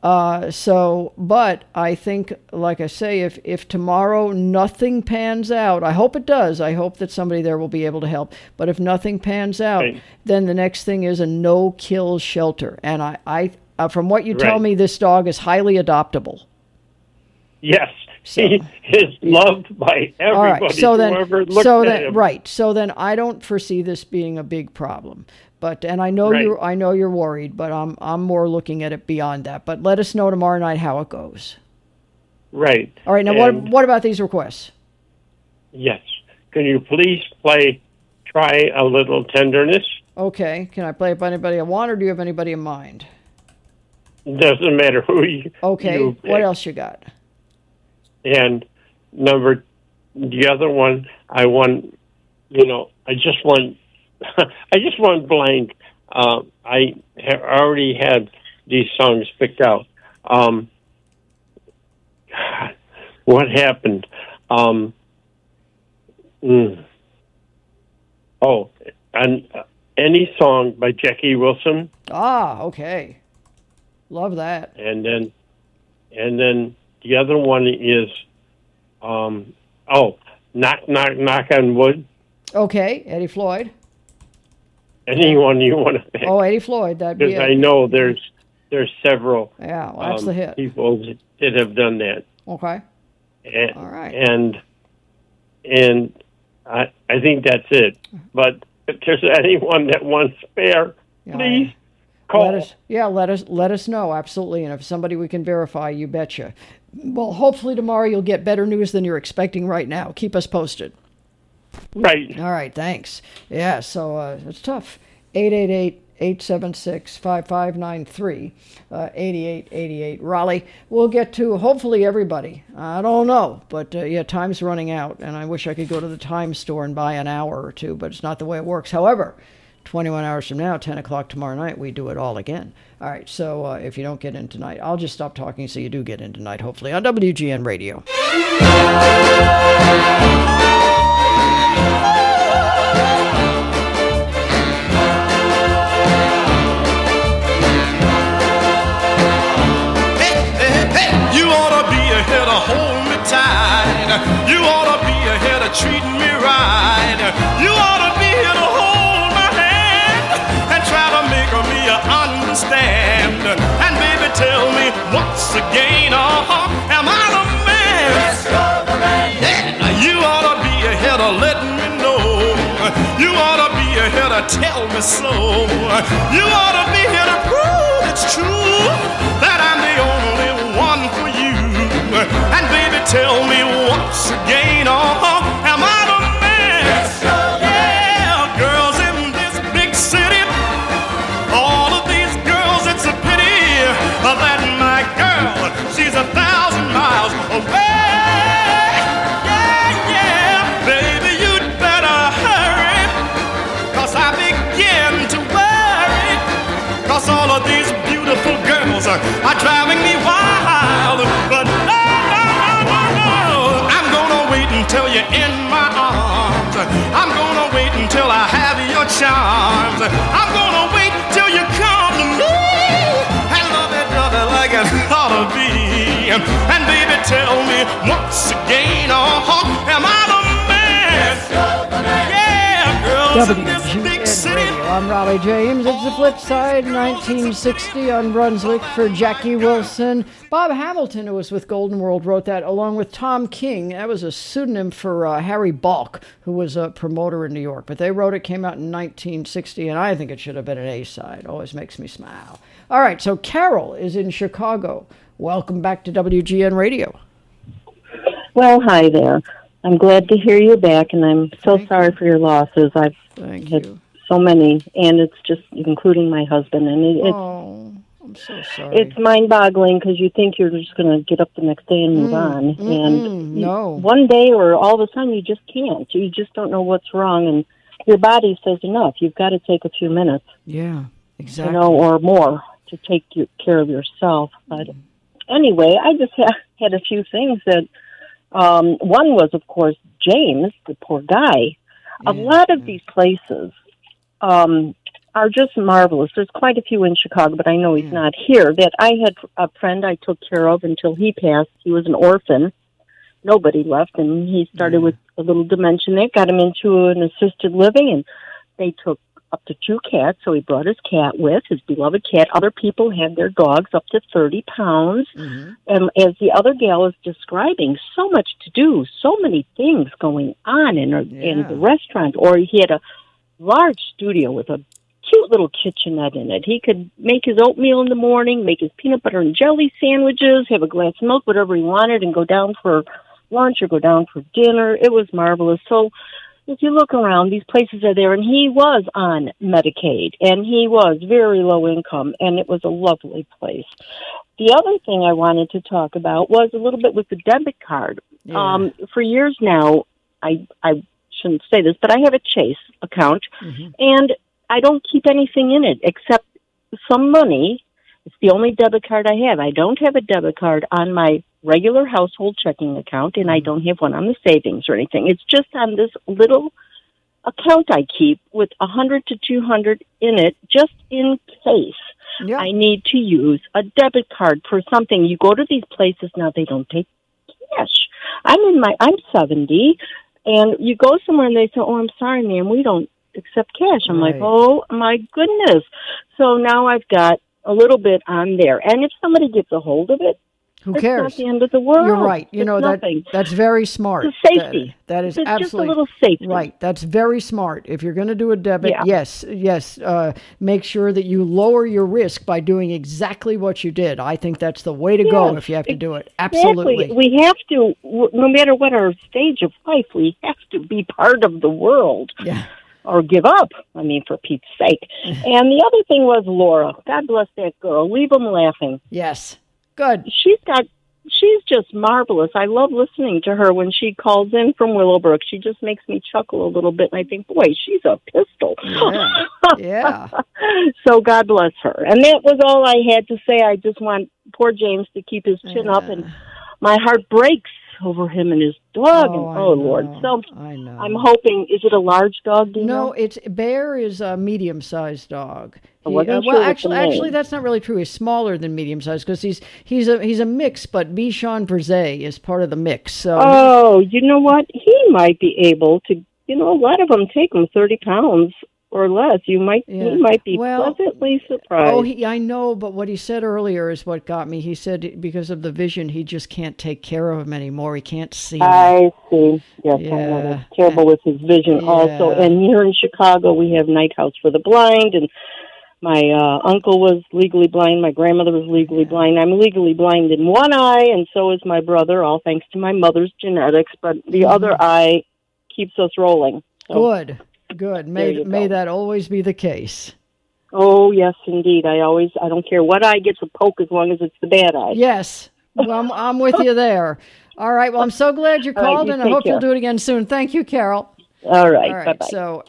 But I think, like I say, if tomorrow nothing pans out, I hope it does. I hope that somebody there will be able to help. But if nothing pans out, then the next thing is a no-kill shelter. And I from what you tell me, this dog is highly adoptable. Yes. So, he is loved by everybody. Right. So then, whoever looks at him. Right. So then, I don't foresee this being a big problem. And I know you're worried, but I'm more looking at it beyond that. But let us know tomorrow night how it goes. Right. All right. Now, what about these requests? Yes. Can you please Try a Little Tenderness? Okay. Can I play it by anybody I want, or do you have anybody in mind? Doesn't matter who you. Okay. You pick. What else you got? And the other one, I just want blank. I already had these songs picked out. What happened? And any song by Jackie Wilson. Ah, okay. Love that. And then the other one is, Knock, Knock, Knock on Wood. Okay, Eddie Floyd. Anyone you want to pick. Oh, Eddie Floyd. That'd be Because I know there's several well, that's the hit. people that have done that. Okay. All right. And I think that's it. But if there's anyone that wants spare, please call. Let us know, absolutely. And if somebody we can verify, you betcha. Well, hopefully tomorrow you'll get better news than you're expecting right now. Keep us posted. Right. All right, thanks. Yeah, so it's tough. 888-876-5593, 8888. Raleigh, we'll get to hopefully everybody. I don't know, but time's running out, and I wish I could go to the Times store and buy an hour or two, but it's not the way it works. However, 21 hours from now, 10 o'clock tomorrow night, we do it all again. All right, so if you don't get in tonight, I'll just stop talking so you do get in tonight, hopefully, on WGN Radio. You ought to be ahead of hold me tight. You ought to be ahead of treating me right. You ought to be here to hold my hand and try to make me understand. And baby, tell me what's the gain? Am I the man? Yes, you're the man. Yeah, you ought to be ahead of letting me know. You ought to be ahead of tell me so. You ought to be here to prove it's true that I'm the only one for you. And baby, tell me what's the gain? Am I the man? Yes, yeah, girls in this big city, all of these girls, it's a pity that my girl, she's 1,000 miles away. Yeah, baby, you'd better hurry, 'cause I begin to worry, 'cause all of these beautiful girls you in my arms. I'm gonna wait until I have your charms. I'm gonna wait till you come to me and love it like it ought to be. And baby, tell me once again, am I the man? Yes, you're the man. Yeah, girls in this big city. I'm Raleigh James. It's the flip side, 1960 on Brunswick for Jackie Wilson. Bob Hamilton, who was with Golden World, wrote that along with Tom King. That was a pseudonym for Harry Balk, who was a promoter in New York. But they wrote it, came out in 1960, and I think it should have been an A-side. Always makes me smile. All right, so Carol is in Chicago. Welcome back to WGN Radio. Well, hi there. I'm glad to hear you back, and I'm so sorry for your losses. I've had so many, and it's just including my husband. And I'm so sorry. It's mind-boggling because you think you're just going to get up the next day and move on, and one day or all of a sudden you just can't. You just don't know what's wrong, and your body says enough. You've got to take a few minutes. Yeah, exactly. Or more to take care of yourself. But anyway, I just had a few things that. One was, of course, James, the poor guy. A lot of these places are just marvelous. There's quite a few in Chicago, but I know he's not here. That I had a friend I took care of until he passed. He was an orphan. Nobody left, and he started with a little dementia. They got him into an assisted living, and they took up to 2 cats, so he brought his cat with, his beloved cat. Other people had their dogs up to 30 pounds. And as the other gal is describing, so much to do, so many things going on in the restaurant. Or he had a large studio with a cute little kitchenette in it. He could make his oatmeal in the morning, make his peanut butter and jelly sandwiches, have a glass of milk, whatever he wanted, and go down for lunch or go down for dinner. It was marvelous. So if you look around, these places are there, and he was on Medicaid, and he was very low income, and it was a lovely place. The other thing I wanted to talk about was a little bit with the debit card. For years now, I shouldn't say this, but I have a Chase account, and I don't keep anything in it except some money. It's the only debit card I have. I don't have a debit card on my regular household checking account, and I don't have one on the savings or anything. It's just on this little account I keep with 100 to 200 in it, just in case I need to use a debit card for something. You go to these places now; they don't take cash. I'm 70, and you go somewhere and they say, "Oh, I'm sorry, ma'am, we don't accept cash." I'm like, "Oh my goodness!" So now I've got a little bit on there, and if somebody gets a hold of it, who cares? It's not the end of the world. You're right. You know, that's very smart. It's safety. That is it's absolutely just a little safety. Right. That's very smart. If you're going to do a debit, yes, make sure that you lower your risk by doing exactly what you did. I think that's the way to go if you have to do it. Absolutely. We have to, no matter what our stage of life, we have to be part of the world. Yeah. Or give up, I mean, for Pete's sake. And the other thing was Laura. God bless that girl. Leave them laughing. Yes. Good. She's just marvelous. I love listening to her when she calls in from Willowbrook. She just makes me chuckle a little bit, and I think, boy, she's a pistol. Yeah. So God bless her. And that was all I had to say. I just want poor James to keep his chin up, and my heart breaks over him and his dog. Lord. So I'm hoping, is it a large dog? Do you know? Bear is a medium-sized dog. Actually, that's not really true. He's smaller than medium-sized because he's a mix, but Bichon Frise is part of the mix. So you know what? He might be able to. You know, a lot of them take him 30 pounds or less. He might be pleasantly surprised. I know, but what he said earlier is what got me. He said because of the vision, he just can't take care of him anymore. He can't see him. I see. Yes, I know. That's terrible with his vision also. And here in Chicago, we have Night House for the Blind, and my uncle was legally blind. My grandmother was legally blind. I'm legally blind in one eye, and so is my brother, all thanks to my mother's genetics. But the other eye keeps us rolling. So. Good. May that always be the case. Oh, yes, indeed. I don't care what eye gets a poke as long as it's the bad eye. Yes. Well, I'm with you there. All right. Well, I'm so glad you called, and I hope you'll do it again soon. Thank you, Carol. All right. Bye-bye. So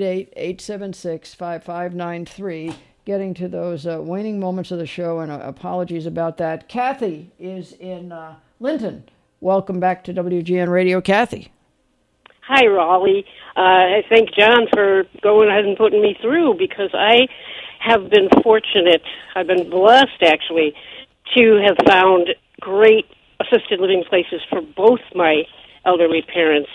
888-876-5593. Getting to those waning moments of the show, and apologies about that. Kathy is in Linton. Welcome back to WGN Radio, Kathy. Hi, Raleigh. I thank John for going ahead and putting me through because I have been fortunate. I've been blessed, actually, to have found great assisted living places for both my elderly parents.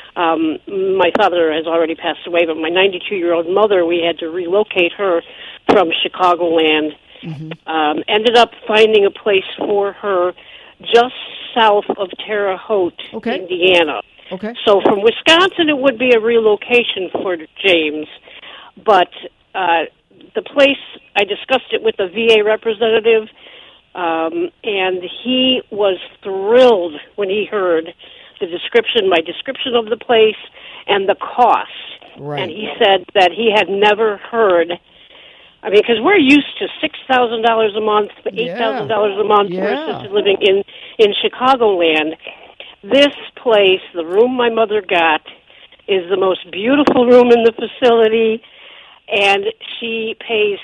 My father has already passed away, but my 92-year-old mother, we had to relocate her from Chicagoland. Ended up finding a place for her just south of Terre Haute, Indiana. Okay. So from Wisconsin, it would be a relocation for James, but the place, I discussed it with the VA representative, and he was thrilled when he heard my description of the place and the cost. Right. And he said that he had never heard, I mean, because we're used to $6,000 a month, $8,000 a month for assisted living in Chicagoland. This place, the room my mother got, is the most beautiful room in the facility, and she pays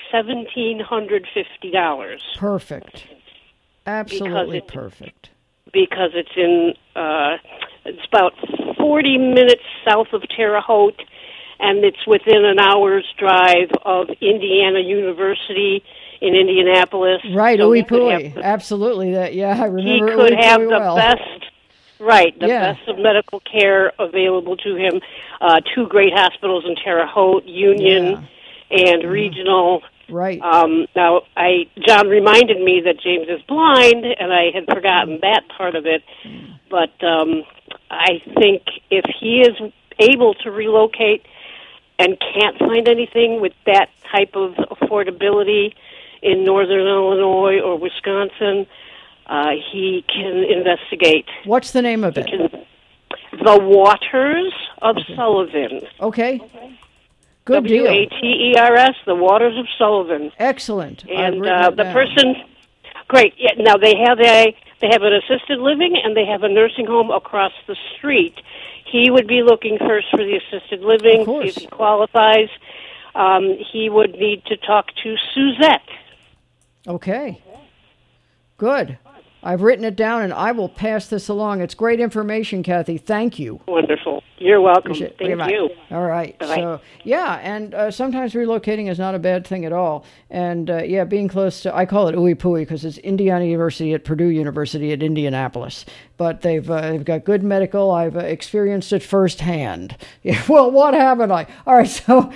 $1,750. Perfect. Absolutely perfect. Because it's in, it's about 40 minutes south of Terre Haute, and it's within an hour's drive of Indiana University in Indianapolis. Right, so Ooey Absolutely. I remember he could have the well. best, best of medical care available to him. 2 great hospitals in Terre Haute, Union and Regional. Right. Now, John reminded me that James is blind, and I had forgotten that part of it. But I think if he is able to relocate and can't find anything with that type of affordability in northern Illinois or Wisconsin, he can investigate. What's the name of it? The Waters of Sullivan. Okay. Good deal. WATERS, the Waters of Sullivan. Excellent. And the person, great. Yeah, now they have an assisted living and they have a nursing home across the street. He would be looking first for the assisted living, see if he qualifies. He would need to talk to Suzette. Okay. Good. I've written it down, and I will pass this along. It's great information, Kathy. Thank you. Wonderful. You're welcome. Thank you. All right. Bye-bye. So, and sometimes relocating is not a bad thing at all. And, being close to, I call it ooey pooey because it's Indiana University at Purdue University at Indianapolis. But they've got good medical. I've experienced it firsthand. Yeah, well, what haven't I? All right, so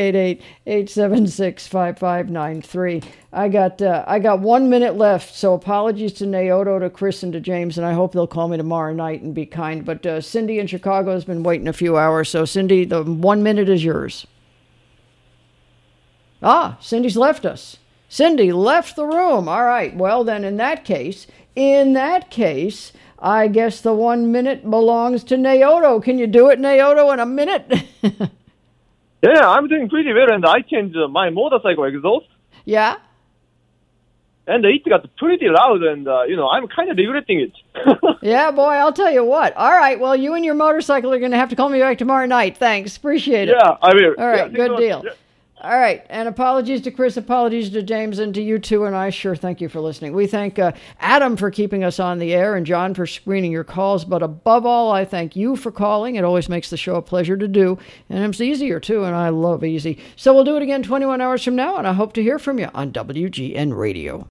888-876-5593. I got 1 minute left, so apologies to Naoto, to Chris, and to James, and I hope they'll call me tomorrow night and be kind. But Cindy in Chicago has been waiting a few hours, so Cindy, the 1 minute is yours. Cindy's left us. Cindy left the room. All right, well then, in that case, I guess the 1 minute belongs to Naoto. Can you do it, Naoto, in a minute? Yeah, I'm doing pretty well, and I changed my motorcycle exhaust. Yeah? And it got pretty loud, and, I'm kind of regretting it. Yeah, boy, I'll tell you what. All right, well, you and your motorcycle are going to have to call me back tomorrow night. Thanks. Appreciate it. Yeah, I will. All right, yeah, good deal. Yeah. All right, and apologies to Chris, apologies to James, and to you too, and I sure thank you for listening. We thank Adam for keeping us on the air and John for screening your calls, but above all, I thank you for calling. It always makes the show a pleasure to do, and it's easier too, and I love easy. So we'll do it again 21 hours from now, and I hope to hear from you on WGN Radio.